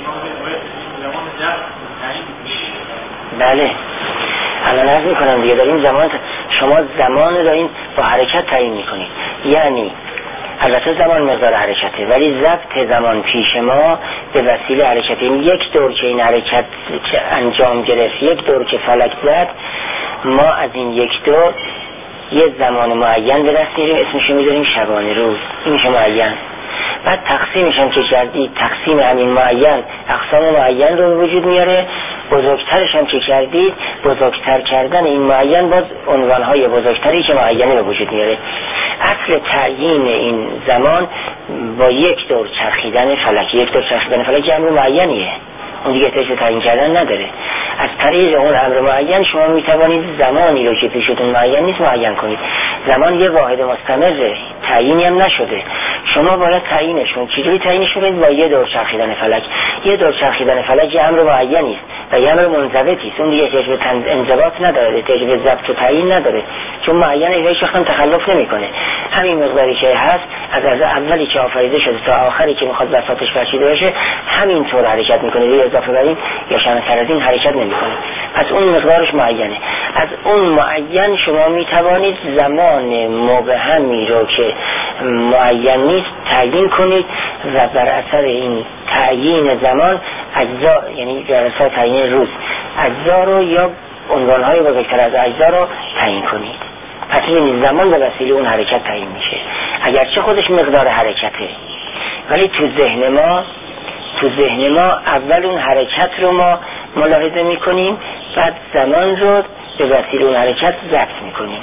[SPEAKER 1] بله الان عرض میکنم دیگه، داریم زمان، شما زمان رو دارین با حرکت تعیین میکنید. یعنی البته زمان مقدار حرکته، ولی ضبط زمان پیش ما به وسیله حرکت. این یک دور که این حرکت انجام گرفت، یک دور که فلک زد، ما از این یک دور یه زمان معین به دست میاریم، اسمشو میذاریم شبانه روز. این میشه معین. بعد تقسیمش هم که کردید، تقسیم همین معین اقسام معین رو به وجود میاره. بزرگترش هم که کردید، بزرگتر کردن این معین باز عنوانهای بزرگتری که معینه به وجود میاره. اصل تعیین این زمان با یک دور چرخیدن فلک، یک دور چرخیدن فلک امر معینیه، اون دیگه احتیاج تعیین کردن نداره. از طریق اون امر معین شما میتوانید زمانی رو که پیشتون معین نیست معین کنید. زمان یه واحد مستمره، تعیینی هم نشده. شما باید تعیینشون چجوری تعیینش کنید؟ با یه دور چرخیدن فلک. یه دور چرخیدن فلک یه امر معینی است و یه امر منضبطی است. اون دیگه احتیاج به انضباط نداره، احتیاج به ضبط و تعیین نداره، چون معینه هیچ وقت تخلف نمیکنه. همین مقداری که هست از اولی که آفریده شده تا آخری که میخواد بساطش فرشیده باشه همین طور حرکت میکنه، دیگه اضافه بر این یا کمتر از این حرکت نمیکنه. پس اون مقدارش معینه. از اون معین شما میتوانید زمان مبهمی رو که معین نیست تعیین کنید و بر اثر این تعیین زمان اجزا، یعنی بر اثر تعیین روز، اجزا رو یا عنوانهای بزرگتر از اجزا رو تعیین کنید. پس این زمان به وسیله اون حرکت تعیین میشه، اگرچه خودش مقدار حرکته، ولی تو ذهن ما اول اون حرکت رو ما ملاحظه میکنیم، بعد زمان رو به وسیله اون حرکت ضبط میکنیم.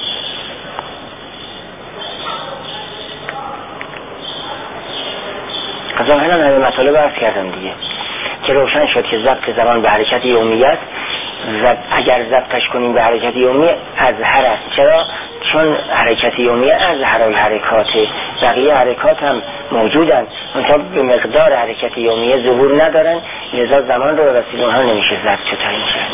[SPEAKER 1] از آن هم همه مسئله بحث کردم دیگه که روشن شد که ضبط زمان به حرکت یومی است و اگر ضبطش کنیم به حرکت یومی ازهر است. چرا؟ چون حرکت یومی ازهر الحرکات، بقیه حرکات هم موجودن منتها به مقدار حرکت یومی ظهور ندارن، لذا زمان رو به وسیله اونها نمیشه ضبط و تعیین کرد.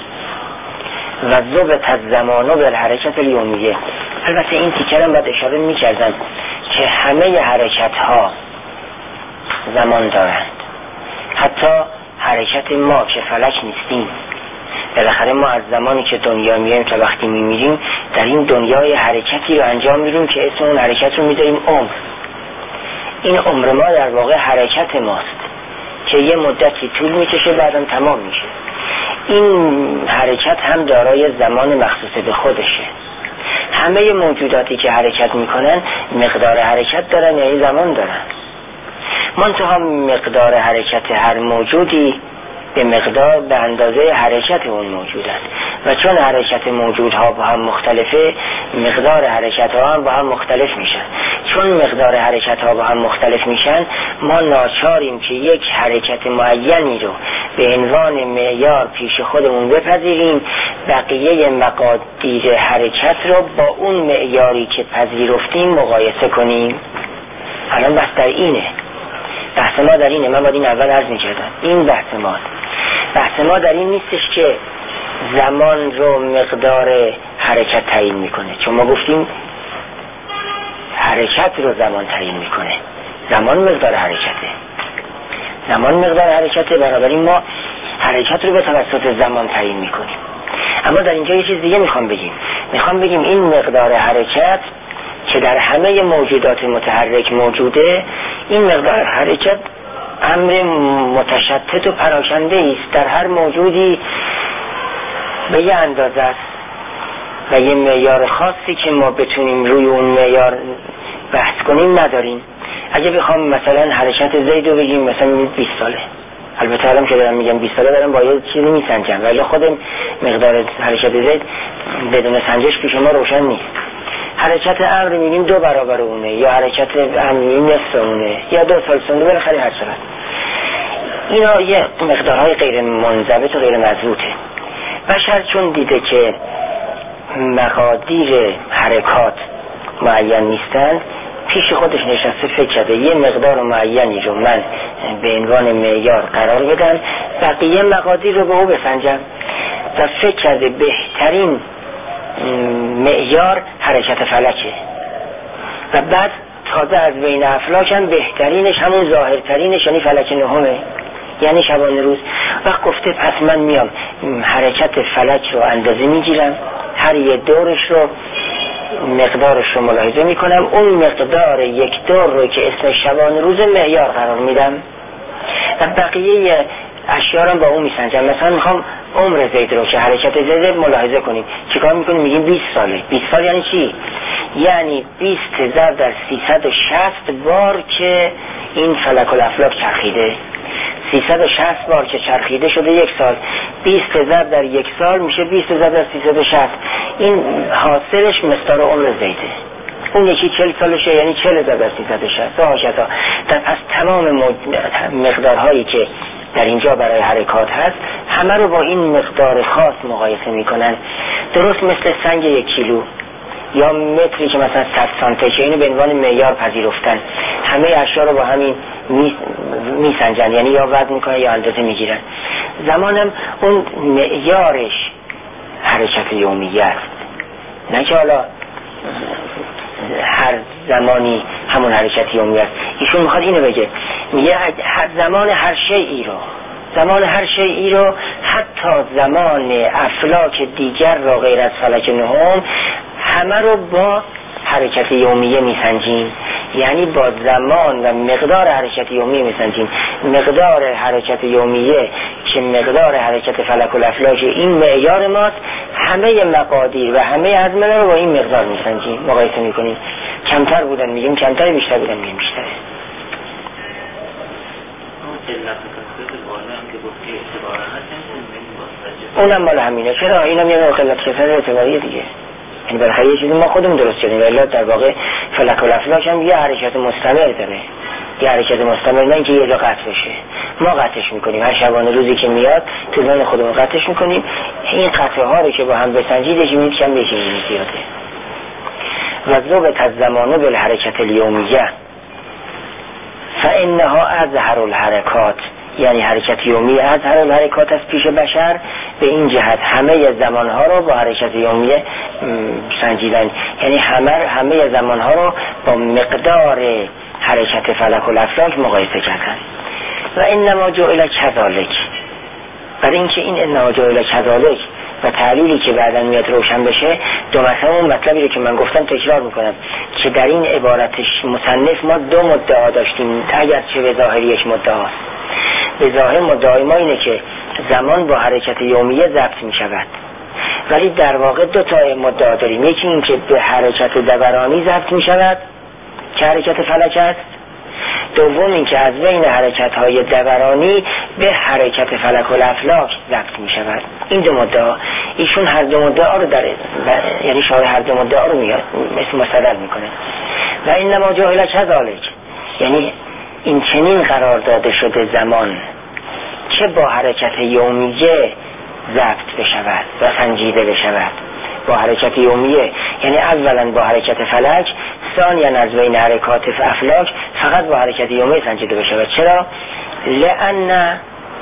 [SPEAKER 1] و ضبط الزمان بالحرکت الیومیه. البته این تیکر هم باید اشاره میکردم که همه حرکت ها زمان دارند، حتی حرکت ما که فلک نیستیم. بالاخره ما از زمانی که دنیا میایم تا وقتی میمیریم در این دنیای حرکتی رو انجام میدیم که اسم اون حرکت رو میذاریم عمر. این عمر ما در واقع حرکت ماست که یه مدتی طول میکشه بعدم تمام میشه. این حرکت هم دارای زمان مخصوص به خودشه. همه موجوداتی که حرکت میکنن مقدار حرکت دارن، یعنی زمان دارن. منتها مقدار حرکت هر موجودی به اندازه حرکت اون موجود است و چون حرکت موجودها با هم مختلفه، مقدار حرکت ها هم با هم مختلف میشن. چون مقدار حرکت ها با هم مختلف میشن، ما ناچاریم که یک حرکت معینی رو به عنوان معیار پیش خودمون بپذیریم، بقیه مقادیر حرکت رو با اون معیاری که پذیرفتیم مقایسه کنیم. الان بحث در اینه، بحث ما در اینه. من باید این اول عرض میکردم، این بحث ما در این نیستش که زمان رو مقدار حرکت تعیین میکنه، چون ما گفتیم حرکت رو زمان تعیین میکنه. زمان مقدار حرکته، بنابراین ما حرکت رو به توسط زمان تعیین میکنیم. اما در اینجا یه چیز دیگه میخوام بگیم این مقدار حرکت که در همه موجودات متحرک موجوده، این مقدار حرکت امر متشتت و پراکنده است. در هر موجودی به یه اندازه است و یه معیار خاصی که ما بتونیم روی اون معیار بحث کنیم نداریم. اگه بخوام مثلا حرکت زید رو بگیم مثلا 20 ساله، البته الان که دارم میگم 20 ساله دارم با یه چیزی میسنجم، ولی خود مقدار حرکت زید بدون سنجش پیش ما روشن نیست. حرکت امر میگیم 2 برابر اونه، یا حرکت امر میگیم نصف اونه، یا 2 سال سنده، بالاخره هر صورت اینا یه مقدارهای غیر منضبط و غیر مضبوطه. بشر چون دیده که مقادیر حرکات معین نیستند، پیش خودش نشسته فکر کرده یه مقدار معینی رو من به عنوان معیار قرار بدم، بقیه مقادیر رو به او بسنجم و فکر کرده بهترین معیار حرکت فلکه و بعد تازه از بین افلاک هم بهترینش همون ظاهرترینش یعنی فلک نهمه، یعنی شبانه روز. وقت گفته پس من میام حرکت فلک رو اندازه میگیرم، هر یه دورش رو مقدارش رو ملاحظه میکنم، اون مقدار یک دور رو که اسم شبانه روز معیار قرار میدم و بقیه اشیا رو با اون میسنجم. مثلا میخوام عمر زید رو که حرکت زید ملاحظه کنیم، چیکار میکنیم؟ میگیم 20 ساله. 20 سال یعنی چی؟ یعنی 20 ضرب در 360 بار که این فلک الافلاک چرخیده، 360 بار که چرخیده شده 1 سال. 20 ضرب در 1 سال میشه 20 ضرب در 360. این حاصلش مقدار عمر زیده. اون یکی 40 سالشه، یعنی 40 ضرب در 360 در پس تمام مقدارهایی که در اینجا برای حرکات هست همه رو با این مقدار خاص مقایسه میکنن. درست مثل سنگ 1 کیلو یا متری که مثلا 100 سانتی که اینو به عنوان معیار پذیرفتن، همه اشیا رو با همین میسنجن، یعنی یا وزن میکنن یا اندازه میگیرن. زمانم اون معیارش حرکت یومیه است، نه که حالا هر زمانی همون حرکت یومیه است. ایشون میخواد اینو بگه، میگه زمان هر شیئی رو حتی زمان افلاک دیگر را غیر از فلک نهم همه رو با حرکت یومیه میسنجیم، یعنی با زمان و مقدار حرکت یومیه میسنجیم. مقدار حرکت یومیه که مقدار حرکت فلک الافلاک این معیار ماست، همه مقادیر و همه ازمنه رو با این مقدار میسنجیم، مقایسه میکنیم. کمتر بودن میگیم کمتر، بیشتر بودن میگیم بیشتر. اونم مال همینه. چرا؟ اینم یه قلت کسر اعتباریه دیگه، یعنی برای یه چیزی ما خودمون درست کردیم، ولی در واقع فلک الافلاک هم یه حرکت مستمر داره، یه حرکت مستمر، نه اینکه یه جا قطع بشه. ما قطعش میکنیم، هر شبانه روزی که میاد تو ذهن خودمون قطعش میکنیم. این قطعه ها رو که با هم بسنجیدش میبینید کم بشه زیاده. و ضبط الزمان بالحرکت الیومیه فانها اظهر الحرکات، یعنی حرکت یومی اظهر الحرکات از پیش بشر، به این جهت همه زمانها رو با حرکت یومیه سنجیدن، یعنی همه زمانها رو با مقدار حرکت فلک الافلاک مقایسه کردن. و انما جعل کذالک، برای اینکه این انما جعل کذالک و تعلیلی که بعداً میاد روشن بشه، دو مثلا اون مطلبی رو که من گفتم تکرار میکنم که در این عبارتش مصنف ما 2 مدعا داشتیم، اگر چه به ظاهر یک مدعاست. به ظاهر مدعای ما اینه که زمان با حرکت یومیه ضبط می شود، ولی در واقع 2 تا مدعا داریم. یکی این که به حرکت دورانی ضبط می شود که حرکت فلک است، دوم این که از بین حرکت های دورانی به حرکت فلک الافلاک ضبط می شود. این 2 مدعا، ایشون هر 2 مدعا رو یعنی شارح هر 2 مدعا رو میاد مثل مستدل میکنه. و انما جعل کذالک، یعنی این چنین قرار داده شده زمان که با حرکت یومیه ضبط بشود و سنجیده بشود. با حرکت یومیه یعنی اولا با حرکت فلک، ثانیا از بین حرکات افلاک فقط با حرکت یومیه سنجیده بشود. چرا؟ لأن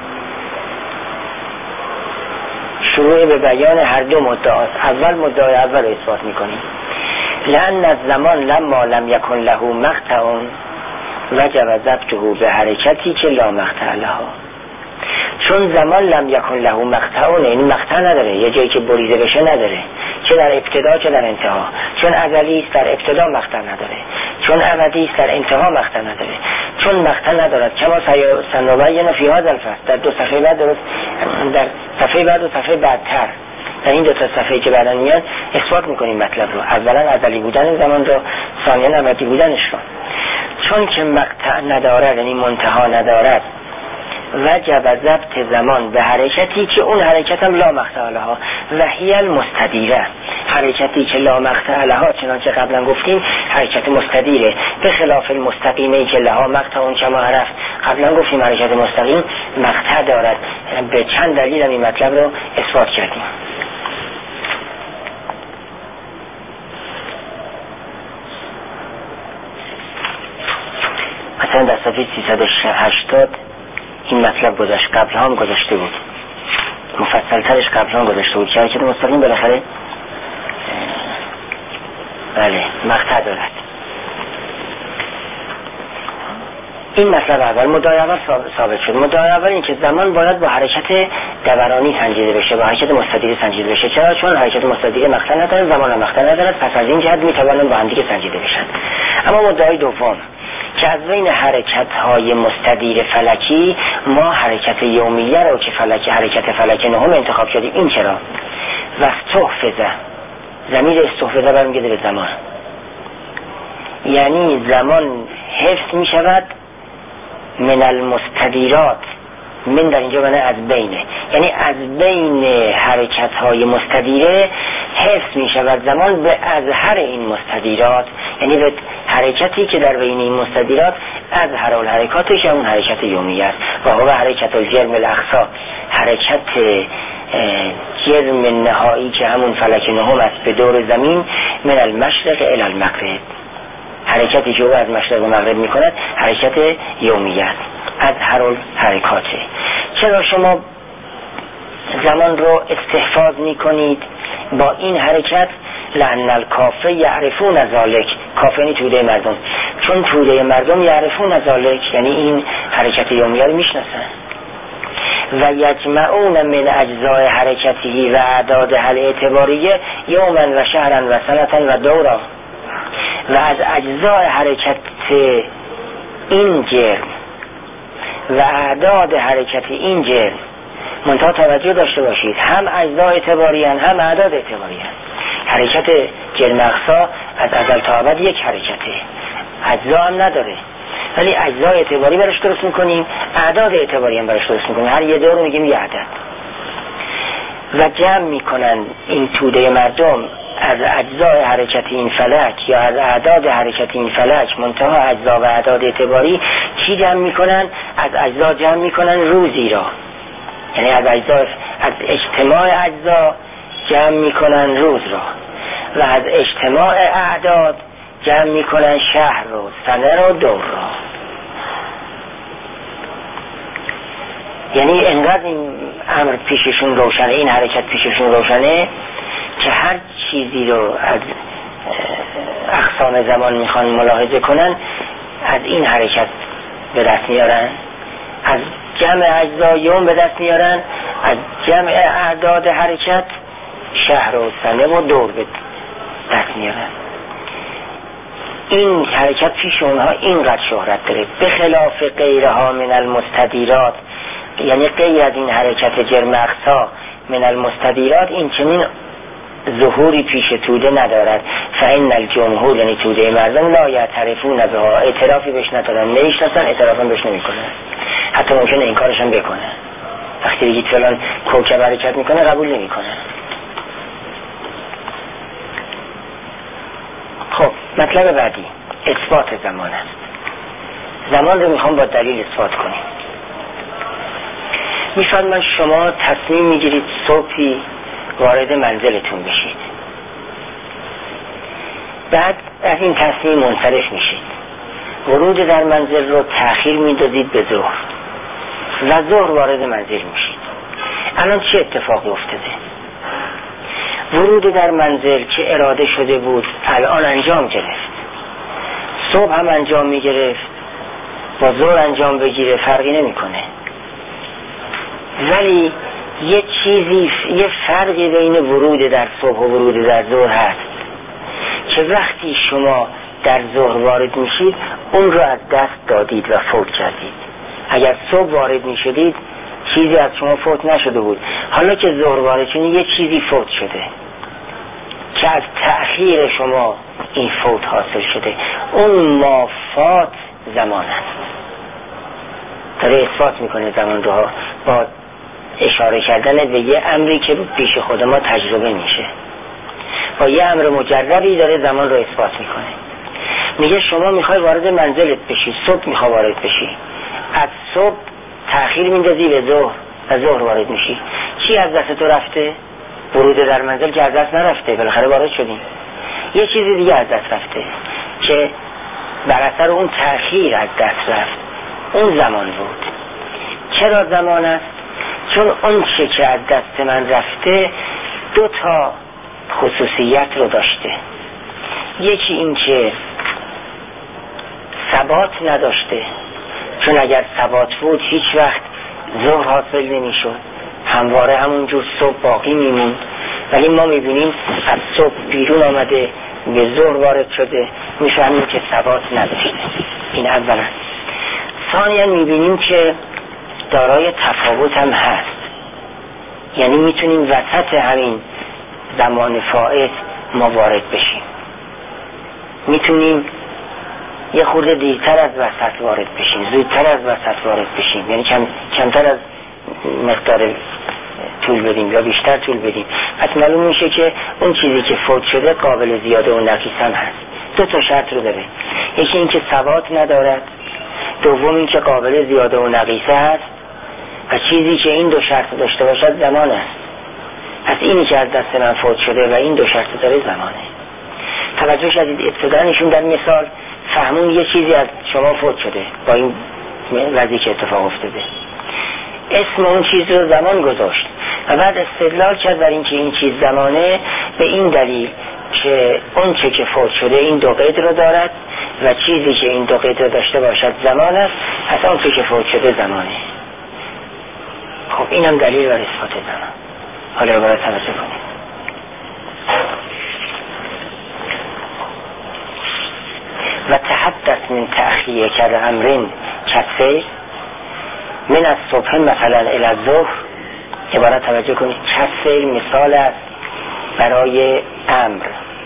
[SPEAKER 1] شروع به بیان هر 2 مدعاست. اول مدعای اول اثبات میکنیم، لأن الزمان لما لم یکن له مقطع وجب ضبطه به حرکتی که لا مقطع لها. چون زمان لم یکن له مقطع، یعنی مقطع نداره، یه جایی که بریده بشه نداره، چه در ابتدا چه در انتها. چون ازلی است در ابتدا مقطع نداره، چون ابدی است در انتها مقطع نداره. چون مقطع ندارد کما سنبین فی هذا الفصل، در 2 صفحه بعد، درست در صفحه بعد و صفحه بعدتر، در این 2 تا صفحه که بعداً میاد اثبات میکنیم مطلب رو. اولا ازلی بودن زمان رو، ثانیا ابدی بودنش رو. چون که مقطع ندارد یعنی منتها ندارد، وجب ضبط زمان به حرکتی که اون حرکت هم لا مقطع لها و هی المستدیره، حرکتی که لا مقطع لها چنانچه قبلا گفتیم حرکت مستدیره، به خلاف المستقیمه که لها مقطع اون کما عرف. قبلا گفتیم حرکت مستقیم مقطع دارد، به چند دلیل هم این مطلب رو اثبات کردیم. مثلا در صفحه 380 این مطلب گذاشت، قبل هم گذاشته بود، مفصل ترش قبل هم گذاشته بود که حرکت مستقیم بالاخره بله مقطع دارد. این مطلب اول، مدعای اول ثابت شد. مدعای اول این که زمان باید با حرکت دورانی سنجیده بشه، با حرکت مستدیره سنجیده بشه. چرا؟ چون حرکت مستدیره مقطع نداره، زمان هم مقطع ندارد، پس از این جهت میتوانند با هم دیگه سنجیده بشن. اما مدعای دوم که از بین حرکت‌های مستدیر فلکی ما حرکت یومیه رو که حرکت فلک نهم انتخاب شدیم. این چرا؟ و استحفظه، ضمیر استحفظه برمیگرده به زمان، یعنی زمان حفظ می شود من المستدیرات، من در اینجا بنا از بینه، یعنی از بین حرکت‌های مستدیره حفظ می شود زمان به ازهر این مستدیرات، یعنی به حرکتی که در بین این مستدیرات از هر الحرکاتش اون حرکت یومی است و هو حرکت الجرم الاقصا، حرکت جرم نهایی که همون فلک نهم است به دور زمین، من المشرق الی المغرب، حرکتی که او از مشرق و مغرب می کند حرکت یومی است از هر الحرکاته. چرا شما زمان رو استحفاظ می کنید با این حرکت؟ لأن الکافه یعرفون ذالک، کافه یعنی توده مردم، چون توده مردم یعرفون ذالک یعنی این حرکت یومیه رو میشناسن. و یجمعون من اجزاء حرکتی و اعدادها الاعتباریه یوما و شهرا و سنتا و دورا، و از اجزاء حرکت این جرم و اعداد حرکت این جرم منتها توجه داشته باشید، هم اجزاء اعتباری هم اعداد اعتباری. حرکت جرم اقصا از ازل تا ابد یک حرکته، اجزا هم نداره، ولی اجزا اعتباری براش درست میکنیم، اعداد اعتباری هم براش درست میکنیم، هر یه دور میگیم یه عدد. و جمع میکنن این توده مردم از اجزای حرکت این فلک یا از اعداد حرکت این فلک منتها اجزا و اعداد اعتباری چی جمع میکنن؟ از اجزا جمع میکنن روزی را، یعنی از اجزا، از اجتماع اجزا جمع میکنن روز را و از اجتماع اعداد جمع میکنن شهر رو، سنه رو، دور را. یعنی انقدر این امر پیششون روشنه، این حرکت پیششون روشنه که هر چیزی رو از اقسام زمان میخوان ملاحظه کنن از این حرکت به دست میارن، از جمع اجزا یوم به دست میارن، از جمع اعداد حرکت شهر و سنه و دور به دست میارن. این حرکت پیش اونها اینقدر شهرت داره، به خلاف غیرها من المستدیرات، یعنی غیر از این حرکت جرم اقصا من المستدیرات این چنین ظهوری پیش توده ندارد. فإن الجمهور یعنی توده مردم لا یعترفون بها، اعترافی بهش ندارن، نمیشناسن، اعترافم بهش نمیکنن، حتی ممکنه این کارشم بکنن. وقتی بگید فلان کوکب حرکت میکنه قبول نمیکنن. خب مطلب بعدی اثبات زمان است. زمان رو میخوام با دلیل اثبات کنیم. میفرمایند شما تصمیم میگیرید صبحی وارد منزلتون بشید، بعد از این تصمیم منصرف میشید، ورود در منزل رو تأخیر میدادید به ظهر و ظهر وارد منزل میشید. الان چه اتفاقی افتاده؟ ورود در منزل که اراده شده بود الان انجام گرفت، صبح هم انجام میگرفت، با ظهر انجام بگیره فرقی نمیکنه، ولی یه چیزی، یه فرقی بین ورود در صبح و ورود در ظهر هست که وقتی شما در ظهر وارد میشید اون رو از دست دادید و فوت کردید. اگر صبح وارد میشدید چیزی از شما فوت نشده بود، حالا که ظهر وارد شدید یه چیزی فوت شده که از تأخیر شما این فوت حاصل شده. اون ما فات زمان است. داره اثبات میکنه زمان رو با اشاره کردن به یه امری که پیش خود ما تجربه میشه، با یه امر مجربی داره زمان رو اثبات میکنه. میگه شما میخوای وارد منزلت بشی، صبح میخوای وارد بشی، از صبح تأخیر میندازی به ظهر و ظهر وارد میشی، چی از دست تو رفته؟ ورود در منزل که از دست نرفته، بالاخره وارد شدیم. یه چیزی دیگه از دست رفته که بر اثر اون تأخیر از دست رفت، اون زمان بود. چرا زمان است؟ چون اون چه که از دست من رفته دو تا خصوصیت رو داشته. یکی این که ثبات نداشته، چون اگر ثبات بود هیچ وقت ظهر حاصل نمیشد، همواره همونجور صبح باقی میموند. ولی ما میبینیم از صبح بیرون آمده به ظهر وارد شده، میفهمیم که ثبات نداشته. این اولا. ثانیا میبینیم که دارای تفاوت هم هست، یعنی میتونیم وسط همین زمان فائت ما وارد بشیم، میتونیم یه خورده دیرتر از وسط وارد بشیم، زودتر از وسط وارد بشیم، یعنی کمتر از مقدار طول بدیم یا بیشتر طول بدیم. پس معلوم میشه که اون چیزی که فوت شده قابل زیاده و نقیص هم هست. دو تا شرط رو داره. یکی این که ثبات ندارد، دوم این که قابل زیاده و نقیصه است و چیزی که این دو شرط داشته باشد زمان است. پس اینی که از دست من فوت شده و این دو شرط داره زمانه. توجه شدید ابتدا نشون در مثال فهمون یه چیزی از شما فوت شده با این وضعی که اتفاق افتاده، اسم اون چیز رو زمان گذاشت و بعد استدلال کرد بر این که این چیز زمانه به این دلیل که اون چه که فوت شده این دو قید رو دارد و چیزی که این دو قید رو داشته باشد زمان است، پس اون چه که فوت شده زمانه. خب اینم دلیل بر اثبات زمان. حالا باید توجه کنید. و تحدث من تأخیر کر امرین کسیر من از صبح مثلا الی الظهر، عبارت توجه کنید، کسیر مثال است برای امر.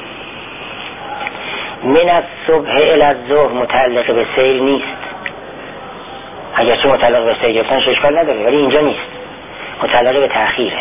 [SPEAKER 1] من از صبح الی الظهر متعلق به سیر نیست، اگرچه متعلق به سیر گفتن اشکال نداره ولی اینجا نیست، متعلق به تأخیره.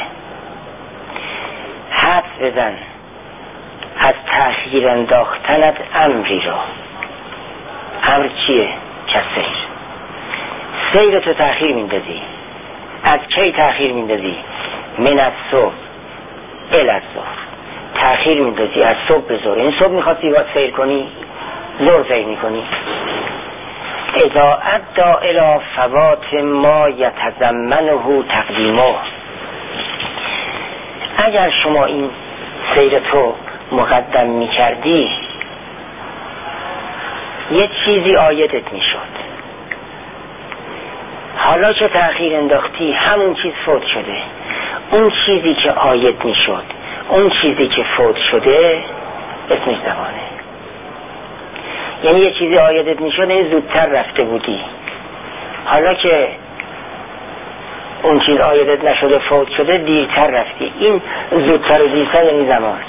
[SPEAKER 1] حد بزن از تأخیر انداختنت امری را. امر چیه؟ کسیر. سیر تو تأخیر میندازی. از کی تأخیر میندازی؟ من از صبح الی الظهر، تأخیر میندازی از صبح به ظهر. این صبح میخواستی باید سیر کنی، ظهر سیر میکنی. اذا ادى الی فوات ما یتضمنه تقدیمه، اگر شما این سیر تو مقدم میکردی یه چیزی آیدت میشد، حالا که تأخیر انداختی همون چیز فوت شده. اون چیزی که آید میشد، اون چیزی که فوت شده اسمش زمانه. یعنی یه چیزی آیدت میشد یعنی زودتر رفته بودی، حالا که اون چیز آیدت نشده فوت شده دیرتر رفتی. این زودتر و دیرتر یعنی زمان.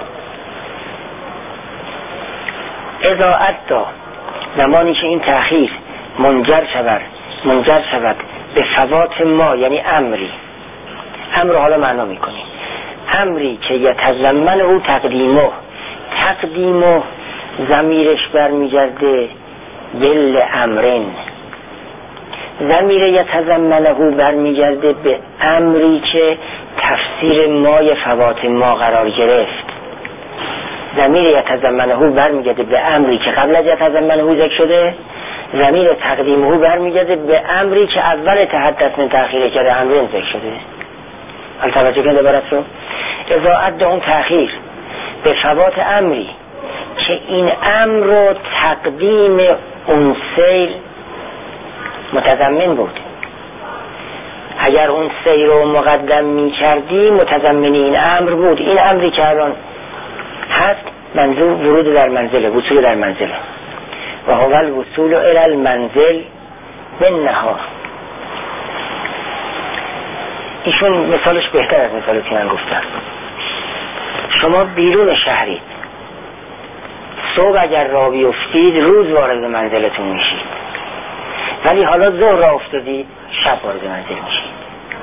[SPEAKER 1] اذا ادى، زمانی که این تأخیر منجر شود به فوات ما، یعنی امری. امر حالا معنا میکنی امری که یتضمنه او تقدیمه ضمیرش برمیگرده بل امرین، ضمیر یتضمنه برمیگرده به امری که تفسیر مای فوات ما قرار گرفت. ضمیر یتضمنه برمیگرده به امری که قبل از یتضمنه ذکر شده، ضمیر تقدیمه برمیگرده به امری که اول تحدث من تأخیر کرده امرین ذکر شده. حال توجه کنید عبارت رو. اذا ادى اون تأخیر به فوات امری که این امر رو تقدیم اون سیر متضمن بود. اگر اون سیر رو مقدم می کردی متضمن این امر بود. این امری که الان هست منظور ورود در منزله، وصول در منزله. و هو الوصول الی المنزل بالنهار. ایشون مثالش بهتر از مثالی که من گفتم. شما بیرون شهرید، صبح اگر راه بیفتید روز وارد منزلتون میشید، ولی حالا ظهر راه افتادید شب وارد منزل میشید.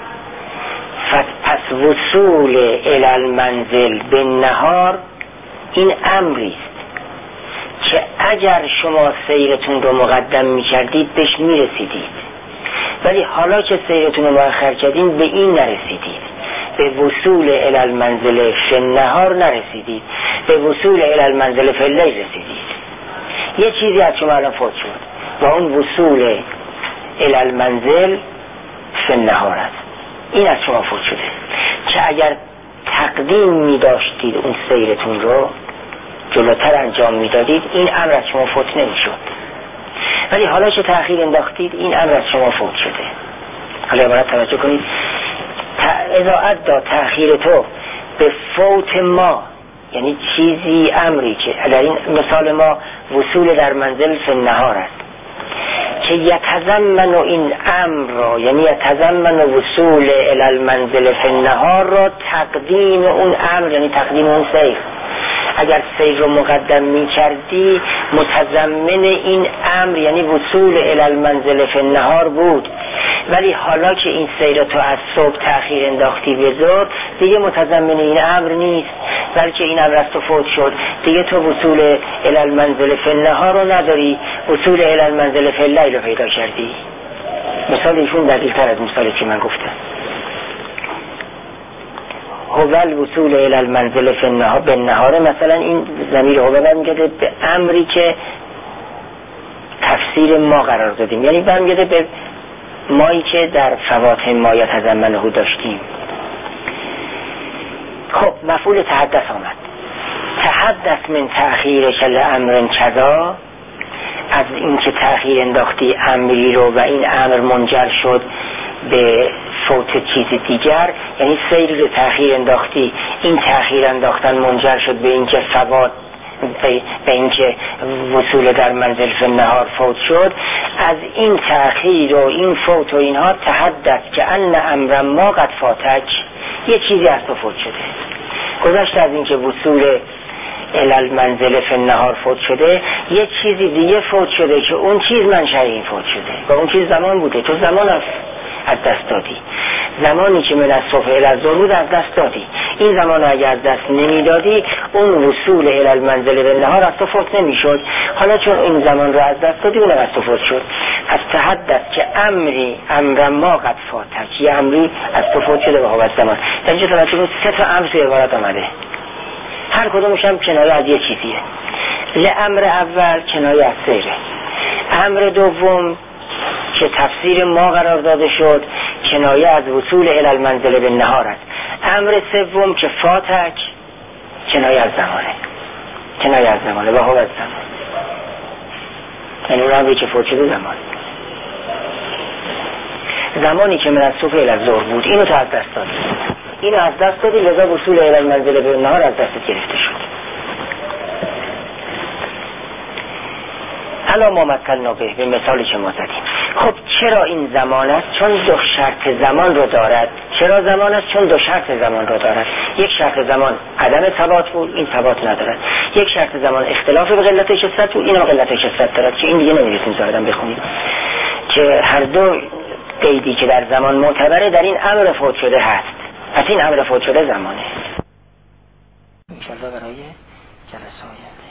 [SPEAKER 1] پس وصول الی المنزل بالنهار این امری است که اگر شما سیرتون رو مقدم میکردید بهش میرسیدید، ولی حالا که سیرتون رو مؤخر کردین به این نرسیدید، به وصول الی المنزل فی النهار نرسیدید، به وصول الی المنزل فی اللیل رسیدید. یه چیزی از شما الان فوت شد و اون وصول الی المنزل فی النهار است. این از شما فوت شده که اگر تقدیم می داشتید اون سیرتون رو جلوتر انجام می دادید این امر از شما فوت نمی شد، ولی حالا که تأخیر انداختید این امر از شما فوت شده. حالا عبارت توجه کنید. اذا ادى تأخیر تو به فوت ما، یعنی چیزی امری که در این مثال ما وصول در منزل فی النهار است که یتضمن این امر را، یعنی یتضمن وصول الی المنزل فی النهار را تقدیم اون امر، یعنی تقدیم اون سیر. اگر سیر رو مقدم می کردی متضمن این امر یعنی وصول الی المنزل فی النهار بود، ولی حالا که این سیر تو از صبح تأخیر انداختی به ظهر دیگه متضمن این امر نیست بلکه این امر از تو فوت شد، دیگه تو وصول الی المنزل فی النهار رو نداری، وصول الی المنزل فی اللیل رو پیدا کردی. مثال ایشون دقیق‌تر از مثالی که من گفتم. هو الوصول الی المنزل فی النهار بالنهار، مثلا این ضمیر هو برمیگرده به امری که تفسیر ما قرار دادیم، یعنی برمیگرده به مایی که در فوات ما یتضمنه داشتیم. خب مفعول تحدث آمد. تحدث من تأخیر کل امر کذا، از این که تأخیر انداختی امری رو و این امر منجر شد به فوت چیز دیگر، یعنی سیر رو تأخیر انداختی، این تأخیر انداختن منجر شد به اینکه فوات، به اینکه وصول در منزل فی النهار فوت شد. از این تأخیر و این فوت و اینها تحدث که ان امر ما قد فاتک، یه چیزی از تو فوت شده. گذشت از اینکه وصول الی المنزل فی النهار فوت شده، یه چیزی دیگه فوت شده که اون چیز منشأ این فوت شده و اون چیز زمان بوده. تو زمان از دست دادی، زمانی که من از صبح الی الظهر بود از دست دادی. این زمان رو اگر از دست نمیدادی، اون وصول الی المنزل فی النهار از تو فوت نمیشد. حالا چون این زمان رو از دست دادی، اون از تو فوت شد. از تحدث که امر ما قد فاتک، یه امری از تو فوت شده به حوض زمان. در اینجا توجه کنید 3 تا امر توی عبارت آمده، هر کدومش هم کنایه از یه چیزیه. لامر اول کنایه از سیره، امر دوم که تفسیر ما قرار داده شد کنایه از وصول الی المنزل بالنهار است. امر سوم که فاتک کنایه از زمانه، کنایه از زمانه و حوض زمان، یعنی اون امری که فوت شده زمانی که من از صبح الی الظهر بود، اینو تو از دست دادی، اینو از دست دادی، لذا وصول الی المنزل بالنهار از دست گرفته شد. حالا ما مثلنا به مثالی که ما زدیم. خب چرا این زمان است؟ چون 2 شرط زمان رو دارد. چرا زمان است؟ چون 2 شرط زمان رو دارد. یک شرط زمان عدم ثبات بود، این ثبات ندارد. یک شرط زمان اختلاف به قلت کثرت بود، اینم قلت کثرت دارد که این دیگه نمی‌رسیم زادم بخونیم، که هر دو قیدی که در زمان معتبره در این امر فوت شده هست. پس این امر فوت شده زمانه. ان شاء الله برای جلسه آینده